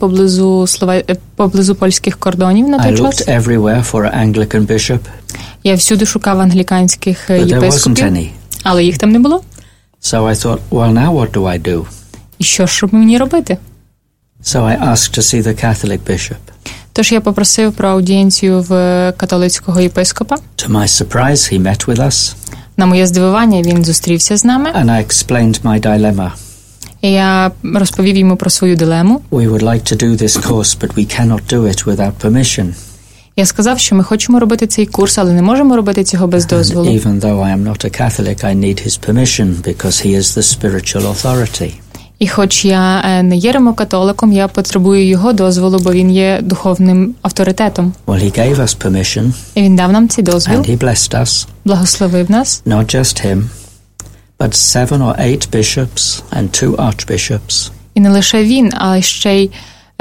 Speaker 2: поблизу польських кордонів на той час.
Speaker 3: I looked everywhere for an Anglican bishop.
Speaker 2: Я всюди шукав англіканських єпископів, але їх там не було.
Speaker 3: So I thought, well, now what do I do?
Speaker 2: І що ж мені робити?
Speaker 3: So I asked to see the Catholic bishop.
Speaker 2: Тож я попросив про аудієнцію в католицького єпископа.
Speaker 3: To my surprise, he met with us.
Speaker 2: На моє здивування, він зустрівся з нами.
Speaker 3: And I explained my dilemma.
Speaker 2: І я розповів йому про свою дилему.
Speaker 3: We would like to do this course, but we cannot do it without permission.
Speaker 2: Я сказав, що ми хочемо робити цей курс, але не можемо робити цього без дозволу.
Speaker 3: And even though I am not a Catholic, I need his permission because he is the spiritual authority.
Speaker 2: І хоч я не є римокатоликом, я потребую його дозволу, бо він є духовним авторитетом.
Speaker 3: Well, he gave us permission.
Speaker 2: І він дав нам цей дозвіл.
Speaker 3: And he blessed us.
Speaker 2: Благословив нас.
Speaker 3: Not just him, but 7 or 8 bishops and 2 archbishops.
Speaker 2: І не лише він, а ще й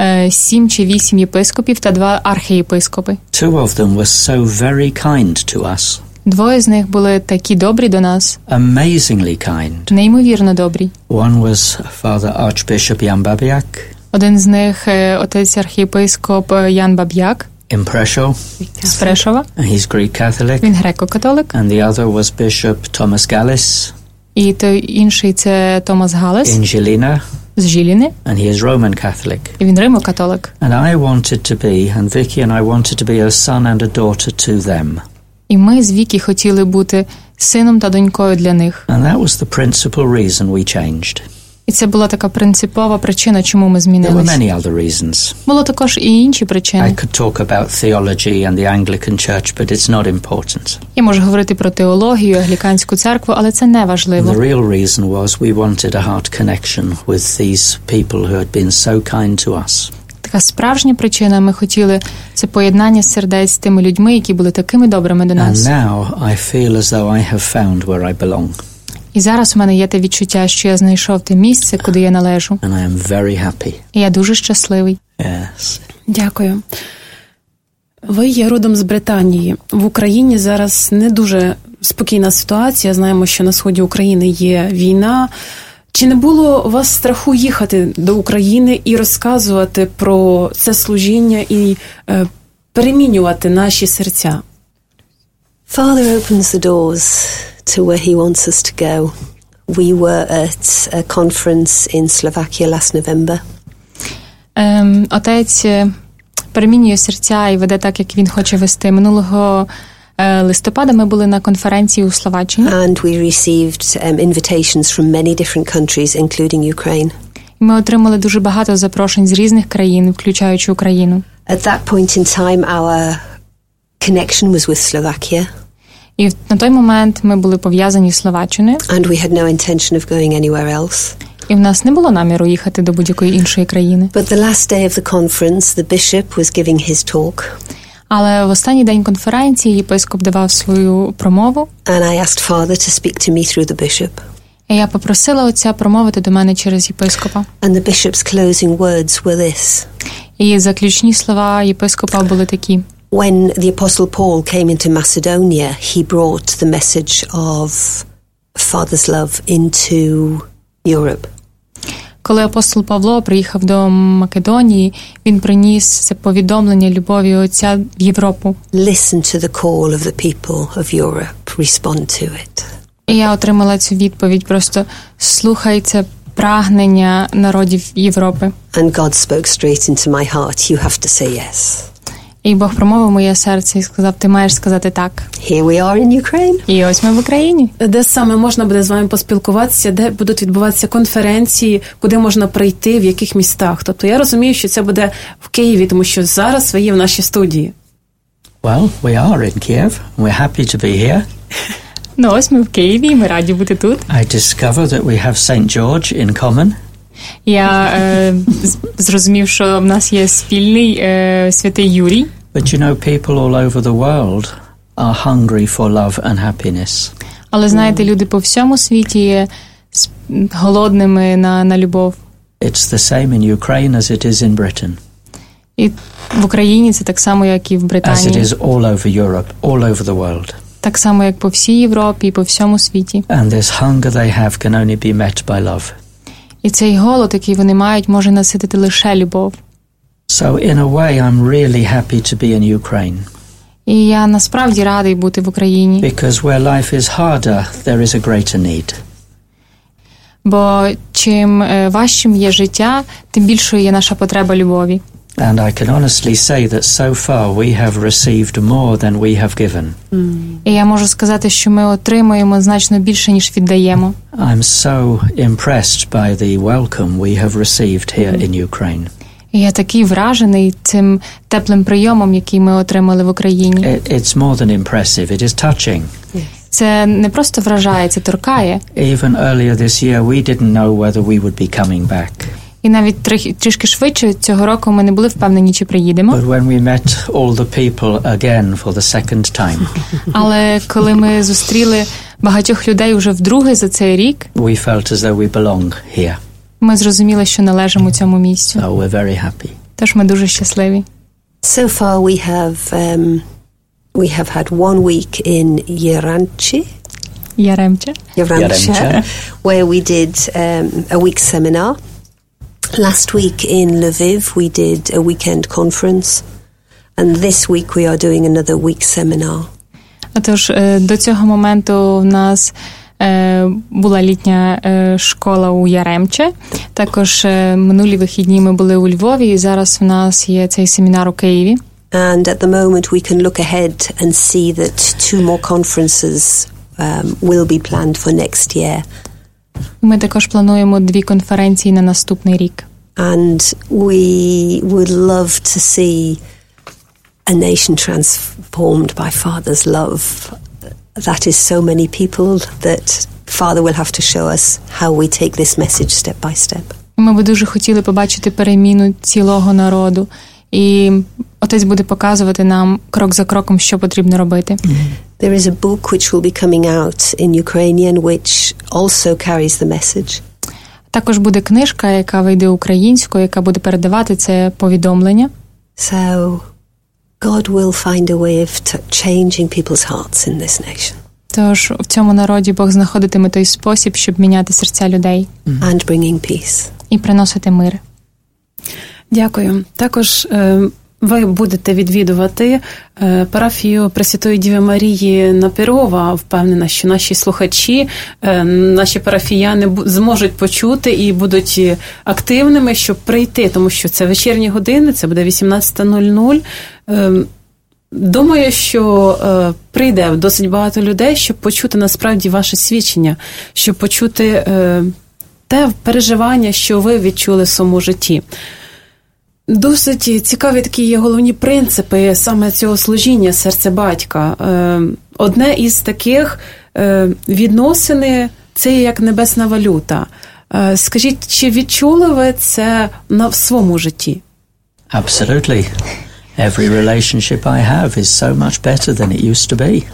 Speaker 2: 7 чи 8 єпископів та 2 архієпископи.
Speaker 3: 2 of them were so very kind to us.
Speaker 2: 2 з них були такі добрі до нас.
Speaker 3: Amazingly kind.
Speaker 2: Неймовірно добрі.
Speaker 3: One was Father Archbishop Jan Babiak.
Speaker 2: Один з них отець архієпископ Ян Баб'як.
Speaker 3: In Prešov.
Speaker 2: З Прешова.
Speaker 3: He's Greek Catholic.
Speaker 2: Він греко-католик.
Speaker 3: And the other was Bishop Thomas Gallis.
Speaker 2: І той інший це Томас Галес.
Speaker 3: In Žilina.
Speaker 2: З Жиліни.
Speaker 3: And he is Roman Catholic.
Speaker 2: І він римо-католик.
Speaker 3: And I wanted to be, and Vicky and I wanted to be a son and a daughter to them.
Speaker 2: І ми з Вікі хотіли бути сином та донькою для них.
Speaker 3: And that was the principal reason we changed.
Speaker 2: І це була така принципова причина, чому ми
Speaker 3: There were
Speaker 2: змінилися.
Speaker 3: many other reasons.
Speaker 2: Було також і інші
Speaker 3: I
Speaker 2: причини.
Speaker 3: could talk about theology and the Anglican Church, but it's not important.
Speaker 2: Я можу говорити про теологію, англіканську церкву, але це не
Speaker 3: And
Speaker 2: важливо.
Speaker 3: the real reason was we wanted a heart connection with these people who had been so kind to us.
Speaker 2: Така справжня причина, ми хотіли це поєднання сердець з тими людьми, які були такими добрими до
Speaker 3: And
Speaker 2: нас.
Speaker 3: now I feel as though I have found where I belong.
Speaker 2: І зараз у мене є те відчуття, що я знайшов те місце, куди я належу.
Speaker 3: And I am very happy.
Speaker 2: І я дуже щасливий.
Speaker 3: Yes.
Speaker 1: Дякую. Ви є родом з Британії. В Україні зараз не дуже спокійна ситуація. Знаємо, що на сході України є війна. Чи не було у вас страху їхати до України і розказувати про це служіння і перемінювати наші серця?
Speaker 4: Father opens the doors to where he wants us to go. We were at a conference in Slovakia last November.
Speaker 2: Отець перемінює серця і веде так, як він хоче вести. Минулого листопада ми були на конференції у Словаччині.
Speaker 4: And we received invitations from many different countries, including Ukraine.
Speaker 2: Ми отримали дуже багато запрошень з різних країн, включаючи Україну.
Speaker 4: At that point in time, our connection was with Slovakia.
Speaker 2: І на той момент ми були пов'язані з Словаччиною.
Speaker 4: And we had no intention of going anywhere else.
Speaker 2: І в нас не було наміру їхати до будь-якої іншої країни.
Speaker 4: But the last day of the conference, the bishop was giving his talk.
Speaker 2: Але в останній день конференції єпископ давав свою промову.
Speaker 4: And I asked Father to speak to me through the bishop.
Speaker 2: І я попросила отця промовити до мене через єпископа.
Speaker 4: And the bishop's closing words were this.
Speaker 2: І заключні слова єпископа були такі.
Speaker 4: When the Apostle Paul came into Macedonia, he brought the message of Father's love into Europe.
Speaker 2: Коли апостол Павло приїхав до Македонії, він приніс це повідомлення любові Отця в Європу.
Speaker 4: Listen to the call of the people of Europe. Respond to it.
Speaker 2: І я отримала цю відповідь, просто слухай це прагнення народів Європи.
Speaker 4: And God spoke straight into my heart. You have to say yes.
Speaker 2: І Бог промовив моє серце і сказав, ти маєш сказати так.
Speaker 4: Here we are in Ukraine.
Speaker 2: І ось ми в Україні.
Speaker 1: Де саме можна буде з вами поспілкуватися, де будуть відбуватися конференції, куди можна прийти, в яких містах? Тобто я розумію, що це буде в Києві, тому що зараз ви є в нашій студії.
Speaker 3: Well, we are in Kiev. We're happy to be here.
Speaker 2: Ну ось ми в Києві, і ми раді бути тут.
Speaker 3: I discover that we have St. George in common.
Speaker 2: Я зрозумів, що в нас є спільний святий Юрій.
Speaker 3: But you know, people all over the world are hungry for love and happiness.
Speaker 2: Але знаєте, люди по всьому світі є голодними на любов.
Speaker 3: It's the same in Ukraine as it is in Britain.
Speaker 2: І в Україні це так само, як і в
Speaker 3: As it
Speaker 2: Британії.
Speaker 3: is all over Europe, all over the world.
Speaker 2: Так само, як по всій Європі і по всьому світі.
Speaker 3: And this hunger they have can only be met by love.
Speaker 2: І цей голод, який вони мають, може наситити лише любов.
Speaker 3: So in a way I'm really happy to be in Ukraine.
Speaker 2: І я насправді радий бути в Україні.
Speaker 3: Because where life is harder, there is a greater need.
Speaker 2: Бо чим важчим є життя, тим більшою є наша потреба любові.
Speaker 3: And I can honestly say that so far we have received more than we have given.
Speaker 2: І я можу сказати, що ми отримуємо значно більше, ніж віддаємо.
Speaker 3: I'm so impressed by the welcome we have received here in Ukraine.
Speaker 2: І я такий вражений цим теплим прийомом, який ми отримали в Україні.
Speaker 3: It's more than impressive, it is touching.
Speaker 2: Це не просто вражає, це торкає.
Speaker 3: Even earlier this year we didn't know whether we would be coming back.
Speaker 2: І навіть трішки швидше цього року ми не були впевнені, чи приїдемо.
Speaker 3: But when we met all the people again for the second time,
Speaker 2: Але коли ми зустріли багатьох людей уже вдруге за цей рік,
Speaker 3: we felt as though we belong here.
Speaker 2: ми зрозуміли, що належимо цьому місцю.
Speaker 3: So we're very happy.
Speaker 2: Тож ми дуже щасливі.
Speaker 4: So far we have had 1 week in Yaramche,
Speaker 2: Яремче.
Speaker 3: Yaremcha.
Speaker 4: where we did a week's seminar. Last week in Lviv we did a weekend conference, and this week we are doing another week's seminar.
Speaker 2: Отож, до цього моменту в нас була літня школа у Яремче. Також минулі вихідні ми були у Львові, і зараз в нас є цей семінар у Києві.
Speaker 4: And at the moment we can look ahead and see that 2 more conferences will be planned for next year.
Speaker 2: Ми також плануємо 2 конференції на наступний рік.
Speaker 4: And we would love to see a nation transformed by Father's love. That is so many people that Father will have to show us how we take this message step by step.
Speaker 2: Ми би дуже хотіли побачити переміну цілого народу. І Отець буде показувати нам крок за кроком, що потрібно робити.
Speaker 4: There is a book which will be coming out in Ukrainian which also carries the message.
Speaker 2: Також буде книжка, яка вийде українською, яка буде передавати це повідомлення.
Speaker 4: So God will find a way of changing people's hearts in this nation.
Speaker 2: Тож в цьому народі Бог знаходитиме той спосіб, щоб міняти серця людей.
Speaker 4: And bringing peace.
Speaker 2: І приносити мир.
Speaker 1: Дякую. Також ви будете відвідувати парафію Пресвятої Діви Марії на Перова. Впевнена, що наші слухачі, наші парафіяни зможуть почути і будуть активними, щоб прийти, тому що це вечірні години, це буде 18:00. Думаю, що прийде досить багато людей, щоб почути насправді ваше свідчення, щоб почути те переживання, що ви відчули в своєму житті. Досить цікаві такі є головні принципи саме цього служіння «Серце батька». Одне із таких відносини – це як небесна валюта. Скажіть, чи відчули ви це в своєму житті?
Speaker 3: Absolutely. Every relationship I have is so much better than it used to be.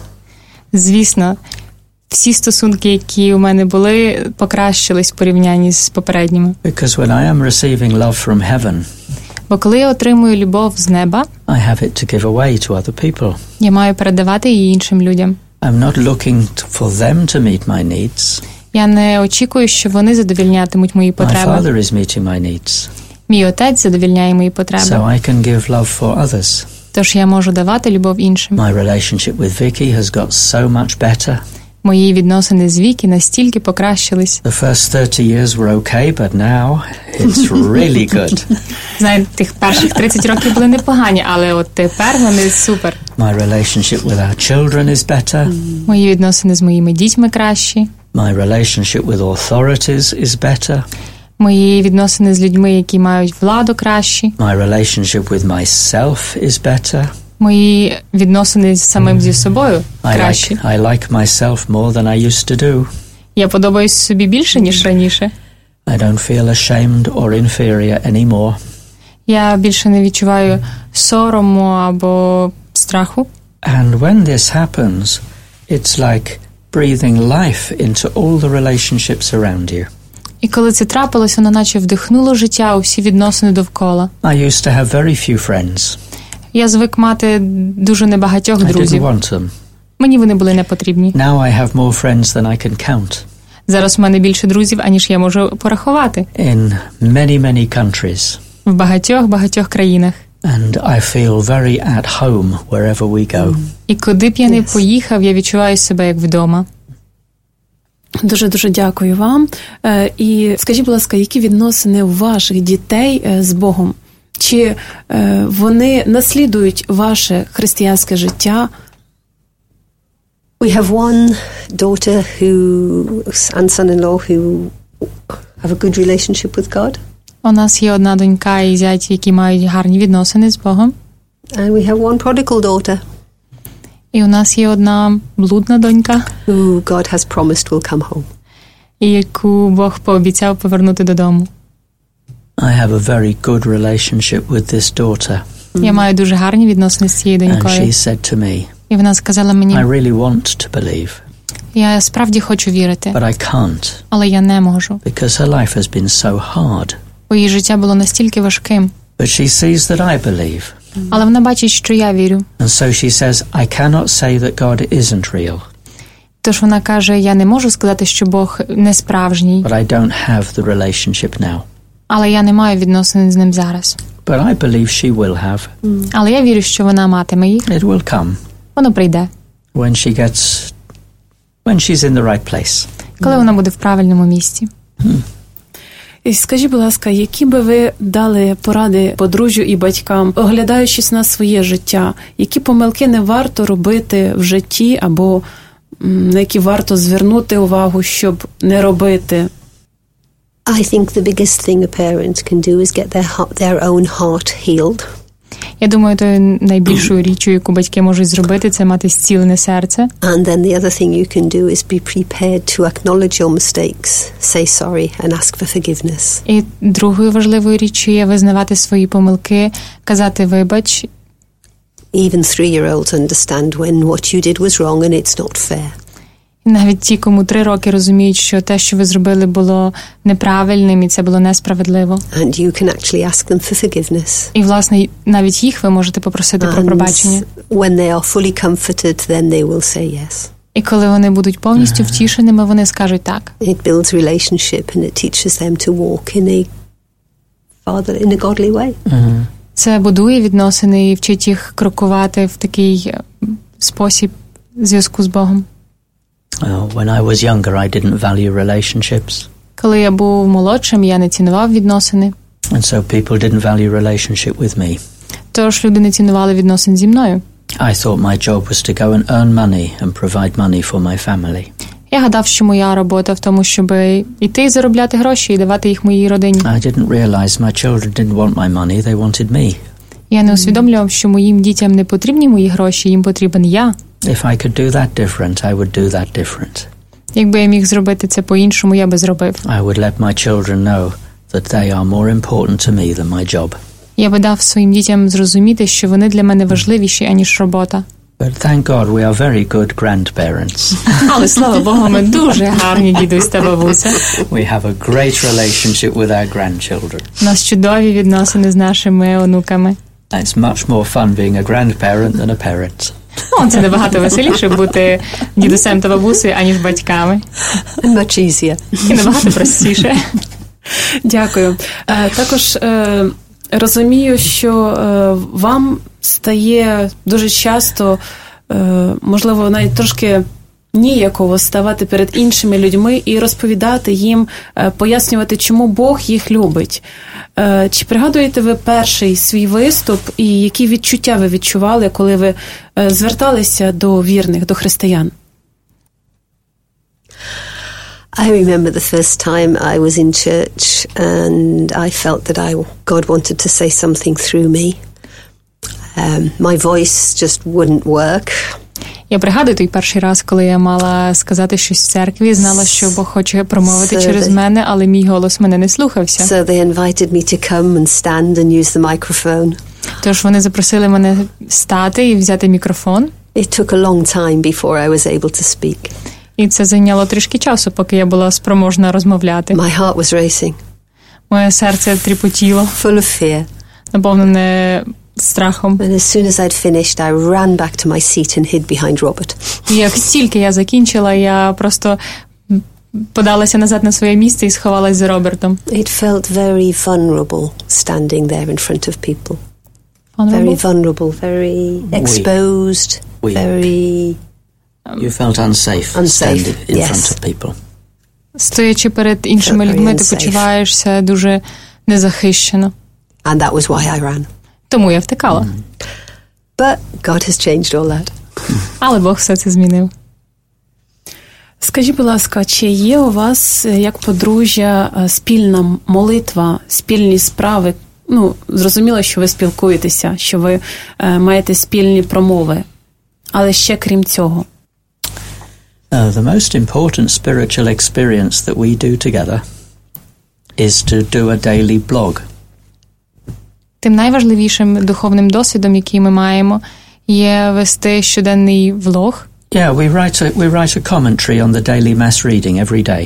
Speaker 2: Звісно, всі стосунки, які у мене були, покращились в порівнянні з попередніми.
Speaker 3: Because when I am receiving love from heaven,
Speaker 2: бо коли я отримую любов з неба,
Speaker 3: I have it to give away to other people.
Speaker 2: Я маю передавати її іншим людям.
Speaker 3: I'm not looking for them to meet my needs.
Speaker 2: Я не очікую, що вони задовільнятимуть мої потреби.
Speaker 3: My Father is meeting my needs.
Speaker 2: Мій Отець задовільняє мої потреби.
Speaker 3: So I can give love for others.
Speaker 2: Тож я можу давати любов іншим.
Speaker 3: My relationship with Vicky has got so much better.
Speaker 2: Мої відносини з Вікі настільки покращились.
Speaker 3: The first 30 years were okay, but now it's really good.
Speaker 2: Знаєте, тих перших 30 років були непогані, але от тепер вони супер.
Speaker 3: My relationship with our children is better.
Speaker 2: Мої відносини з моїми дітьми кращі.
Speaker 3: My relationship with authorities is better.
Speaker 2: Мої відносини з людьми, які мають владу, кращі.
Speaker 3: My relationship with myself is better.
Speaker 2: Мої відносини з самим зі собою кращі.
Speaker 3: I like myself more than I used to do.
Speaker 2: Я подобаюсь собі більше, ніж раніше.
Speaker 3: I don't feel ashamed or inferior anymore.
Speaker 2: Я більше не відчуваю сорому або страху.
Speaker 3: And when this happens, it's like breathing life into all the relationships around you.
Speaker 2: І коли це трапилось, воно наче вдихнуло життя у всі відносини довкола.
Speaker 3: I used to have very few friends.
Speaker 2: Я звик мати дуже небагатьох друзів.
Speaker 3: I didn't want them.
Speaker 2: Мені вони були не потрібні.
Speaker 3: Now I have more friends than I can count.
Speaker 2: Зараз в мене більше друзів, аніж я можу порахувати.
Speaker 3: In many countries.
Speaker 2: В багатьох країнах.
Speaker 3: And I feel very at home wherever we go.
Speaker 2: І куди б я не поїхав, я відчуваю себе як вдома.
Speaker 1: Дуже дякую вам. І скажіть, будь ласка, які відносини у ваших дітей з Богом? Чи вони наслідують ваше християнське життя?
Speaker 4: We have one daughter and son-in-law who have a good relationship with God.
Speaker 2: У нас є одна донька і зять, які мають гарні відносини з Богом.
Speaker 4: And we have one prodigal daughter.
Speaker 2: І у нас є одна блудна донька,
Speaker 4: who God has promised will come home.
Speaker 2: І яку Бог пообіцяв повернути додому.
Speaker 3: I have a very good relationship with this daughter.
Speaker 2: Я маю дуже гарні відносини з цією донькою.
Speaker 3: And she said to me,
Speaker 2: і вона сказала мені,
Speaker 3: I really want to believe.
Speaker 2: Я справді хочу вірити.
Speaker 3: But I can't.
Speaker 2: Але я не можу.
Speaker 3: Because her life has been so hard.
Speaker 2: Бо її життя було настільки важким.
Speaker 3: But she sees that I believe.
Speaker 2: Але вона бачить, що я вірю.
Speaker 3: And so she says, I cannot say that God isn't real.
Speaker 2: Тож вона каже, я не можу сказати, що Бог не справжній.
Speaker 3: But I don't have the relationship now.
Speaker 2: Але я не маю відносин з ним зараз.
Speaker 3: But I believe she will have.
Speaker 2: Але я вірю, що вона матиме їх.
Speaker 3: It will come.
Speaker 2: Воно прийде.
Speaker 3: When she's in the right place.
Speaker 2: Коли вона буде в правильному місці.
Speaker 1: І скажіть, будь ласка, які би ви дали поради подружжю і батькам, оглядаючись на своє життя, які помилки не варто робити в житті або на які варто звернути увагу, щоб не робити?
Speaker 4: I think the biggest thing a parent can do is get their own heart healed.
Speaker 2: Я думаю, то найбільшою річчю, яку батьки можуть зробити, це мати зцілене серце.
Speaker 4: And then the other thing you can do is be prepared to acknowledge your mistakes, say sorry and ask for forgiveness.
Speaker 2: І другою важливою річчю є визнавати свої помилки, казати вибач.
Speaker 4: Even 3-year-olds understand when what you did was wrong and it's not fair.
Speaker 2: І навіть ті, кому 3 роки, розуміють, що те, що ви зробили, було неправильним, і це було несправедливо.
Speaker 4: And you can actually ask them for forgiveness.
Speaker 2: І, власне, навіть їх ви можете попросити про пробачення.
Speaker 4: When they are fully comforted, then they will say yes.
Speaker 2: І коли вони будуть повністю втішеними, вони скажуть так.
Speaker 4: It builds relationship and it teaches them to walk in a godly way.
Speaker 2: Це будує відносини і вчить їх крокувати в такий спосіб зв'язку з Богом.
Speaker 3: When I was younger, I didn't value relationships.
Speaker 2: Коли я був молодшим, я не цінував відносини.
Speaker 3: And so people didn't value relationship with me.
Speaker 2: Тож люди не цінували відносин зі мною.
Speaker 3: I thought my job was to go and earn money and provide money for my family.
Speaker 2: Я гадав, що моя робота в тому, щоб іти і заробляти гроші і давати їх моїй родині.
Speaker 3: I didn't realize my children didn't want my money, they wanted me.
Speaker 2: Я не усвідомлював, що моїм дітям не потрібні мої гроші, їм потрібен я.
Speaker 3: If I could do that different, I would do that different.
Speaker 2: Якби я міг зробити це по-іншому, я би зробив.
Speaker 3: I would let my children know that they are more important to me than my job.
Speaker 2: Я би дав своїм дітям зрозуміти, що вони для мене важливіші, аніж робота.
Speaker 3: But thank God we are very good grandparents.
Speaker 2: Але, слава Богу, ми дуже гарні дідусь та бабуся.
Speaker 3: We have a great relationship with our grandchildren.
Speaker 2: У нас чудові відносини з нашими онуками.
Speaker 3: It's much more fun being a grandparent than a parent.
Speaker 2: Це набагато веселіше бути дідусем та бабусею, аніж батьками.
Speaker 4: And much easier.
Speaker 2: І набагато простіше.
Speaker 1: Дякую. Також розумію, що вам стає дуже часто, можливо, навіть трошки ніяково ставати перед іншими людьми і розповідати їм, пояснювати, чому Бог їх любить. Чи пригадуєте ви перший свій виступ і які відчуття ви відчували, коли ви зверталися до вірних, до християн?
Speaker 4: I remember the first time I was in church and I felt that God wanted to say something through me. My voice just wouldn't work.
Speaker 2: Я пригадую той перший раз, коли я мала сказати щось в церкві, знала, що Бог хоче промовити через мене, але мій голос мене не слухався.
Speaker 4: So they invited me to come and stand and use the microphone.
Speaker 2: Тож вони запросили мене стати і взяти мікрофон.
Speaker 4: It took a long time before I was able to speak.
Speaker 2: І це зайняло трішки часу, поки я була спроможна розмовляти.
Speaker 4: My heart was racing.
Speaker 2: Моє серце тріпотіло.
Speaker 4: Full of fear.
Speaker 2: Наповнене страхом.
Speaker 4: And as soon as I'd finished, I ran back to my seat and hid behind Robert.
Speaker 2: І як тільки я закінчила, я просто подалася назад на своє місце і сховалась за Робертом.
Speaker 4: It felt very vulnerable standing there in front of people.
Speaker 2: Vulnerable?
Speaker 4: Very vulnerable, very exposed,
Speaker 3: Weak.
Speaker 4: very...
Speaker 3: You felt unsafe standing in front of people.
Speaker 2: Стоячи перед іншими людьми, ти почуваєшся дуже незахищено.
Speaker 4: And that was why I ran.
Speaker 2: Тому я втекала.
Speaker 4: But God has changed all that.
Speaker 2: Але Бог все це змінив.
Speaker 1: Скажіть, будь ласка, чи є у вас, як подружжя, спільна молитва, спільні справи? Зрозуміло, що ви спілкуєтеся, що ви маєте спільні промови. Але ще крім цього.
Speaker 3: The most important spiritual experience that we do together is to do a daily blog.
Speaker 2: Тим найважливішим духовним досвідом, який ми маємо, є вести щоденний влог.
Speaker 3: Yeah, we write a commentary on the daily mass reading every day.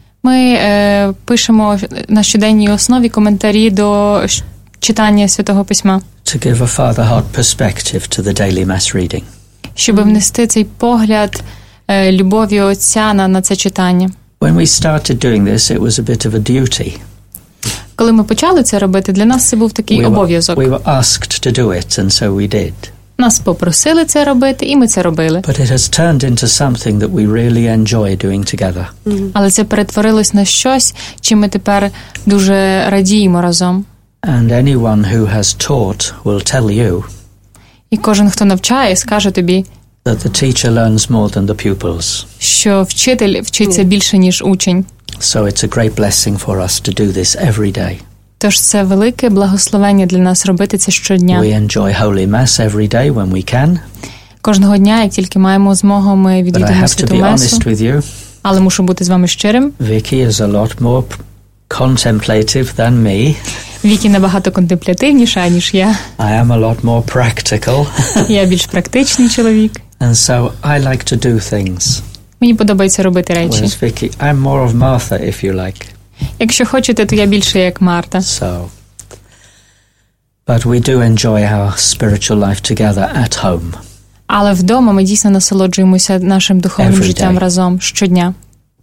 Speaker 2: Ми пишемо на щоденній основі коментарі до читання Святого Письма.
Speaker 3: To give a father-heart perspective to the daily mass reading.
Speaker 2: Щоб внести цей погляд любові Отця на це читання.
Speaker 3: When we started doing this, it was a bit of a duty.
Speaker 2: Коли ми почали це робити, для нас це був такий обов'язок.
Speaker 3: We were asked to do it, and so we did.
Speaker 2: Нас попросили це робити, і ми це робили.
Speaker 3: But it has turned into something that we really enjoy doing together.
Speaker 2: Але це перетворилось на щось, чим ми тепер дуже радіємо разом.
Speaker 3: And anyone who has taught will tell you.
Speaker 2: І кожен, хто навчає, скаже тобі.
Speaker 3: that the teacher learns more than the pupils.
Speaker 2: Що вчитель вчиться більше, ніж учень.
Speaker 3: So it's a great blessing for us to do this every day.
Speaker 2: Тож це велике благословення для нас робити це щодня.
Speaker 3: We enjoy Holy Mass every day when we can.
Speaker 2: Кожного дня, як тільки маємо змогу, ми відвідуємо Святу Месу. Але мушу бути з вами щирим.
Speaker 3: Vicky is a lot more contemplative than me.
Speaker 2: Вікі набагато контемплятивніша, ніж я.
Speaker 3: I am a lot more practical.
Speaker 2: Я більш практичний чоловік.
Speaker 3: And so I like to do things.
Speaker 2: Мені подобається робити речі.
Speaker 3: Whereas Vicky, I'm more of Martha, if you like.
Speaker 2: Якщо хочете, то я більше як Марта.
Speaker 3: So, but we do enjoy our spiritual life together at home.
Speaker 2: Але вдома ми дійсно насолоджуємося нашим духовним життям разом щодня.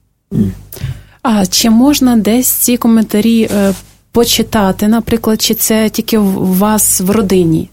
Speaker 1: А чи можна десь ці коментарі почитати, наприклад, чи це тільки у вас в родині?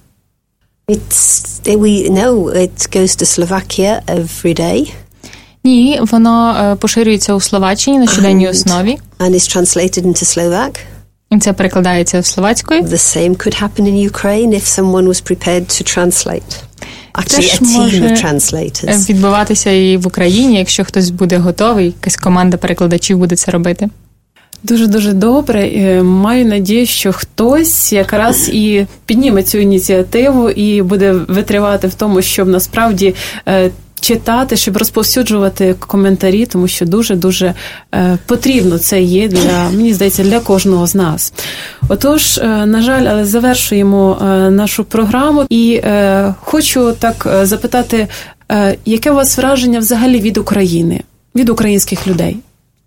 Speaker 4: We know it goes to Slovakia every day.
Speaker 2: Ні, воно поширюється у Словаччині на щоденній основі.
Speaker 4: And is translated into Slovak.
Speaker 2: І це перекладається в словацькою.
Speaker 4: The same could happen in Ukraine if someone was prepared to translate. Actually, a team of translators.
Speaker 2: Відбуватися і в Україні, якщо хтось буде готовий, якась команда перекладачів буде це робити.
Speaker 1: Дуже-дуже добре. Маю надію, що хтось якраз і підніме цю ініціативу і буде витривати в тому, щоб насправді читати, щоб розповсюджувати коментарі, тому що дуже-дуже потрібно це є для, мені здається, для кожного з нас. Отож, на жаль, але завершуємо нашу програму і хочу так запитати, яке у вас враження взагалі від України, від українських людей?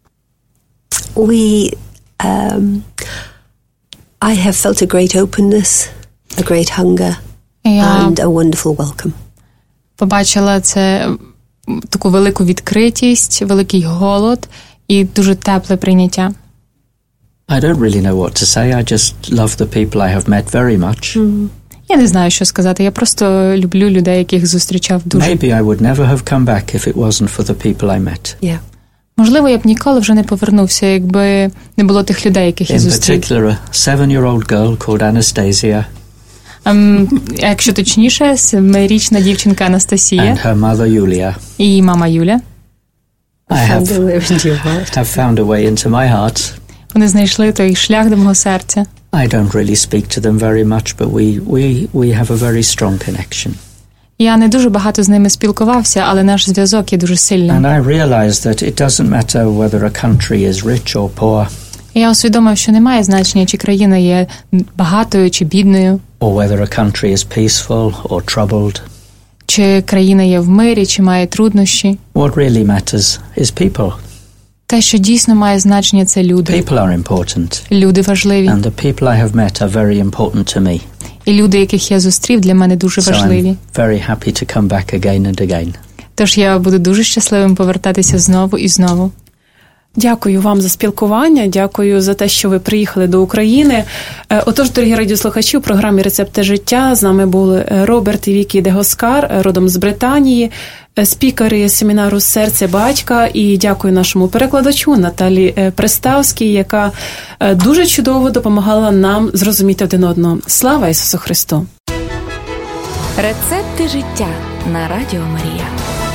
Speaker 4: I have felt a great openness, a great hunger, and a wonderful welcome.
Speaker 2: Побачила це таку велику відкритість, великий голод і дуже тепле прийняття.
Speaker 3: I don't really know what to say. I just love the people I have met very much.
Speaker 2: Я не знаю, що сказати. Я просто люблю людей, яких зустрічав дуже.
Speaker 3: Maybe I would never have come back if it wasn't for the people I met.
Speaker 4: Yeah.
Speaker 2: Можливо, я б ніколи вже не повернувся, якби не було тих людей, яких я зустрів.
Speaker 3: In particular, a 7-year-old girl called Anastasia.
Speaker 2: Якщо точніше, 7-річна дівчинка Анастасія.
Speaker 3: And her mother Julia.
Speaker 2: І її мама Юля.
Speaker 3: I have found a way into my heart.
Speaker 2: Вони знайшли той шлях до мого серця.
Speaker 3: I don't really speak to them very much, but we have a very strong connection.
Speaker 2: Я не дуже багато з ними спілкувався, але наш зв'язок є дуже сильним.
Speaker 3: And I realized that it doesn't matter whether a country is rich or poor.
Speaker 2: Я усвідомив, що немає значення, чи країна є багатою чи бідною.
Speaker 3: Or whether a country is peaceful or troubled.
Speaker 2: Чи країна є в мирі, чи має труднощі.
Speaker 3: What really matters is people.
Speaker 2: Те, що дійсно має значення, це люди.
Speaker 3: People are important.
Speaker 2: Люди важливі.
Speaker 3: And the people I have met are very important to me.
Speaker 2: І люди, яких я зустрів, для мене дуже важливі.
Speaker 3: So I'm very happy to come back again and again.
Speaker 2: Тож я буду дуже щасливим повертатися знову і знову.
Speaker 1: Дякую вам за спілкування, дякую за те, що ви приїхали до України. Отож, дорогі радіослухачі, у програмі «Рецепти життя» з нами були Роберт і Вікі Дегоскар, родом з Британії, спікери семінару «Серце батька», і дякую нашому перекладачу Наталі Приставській, яка дуже чудово допомагала нам зрозуміти один одного. Слава Ісусу Христу!
Speaker 5: Рецепти життя на Радіо Марія.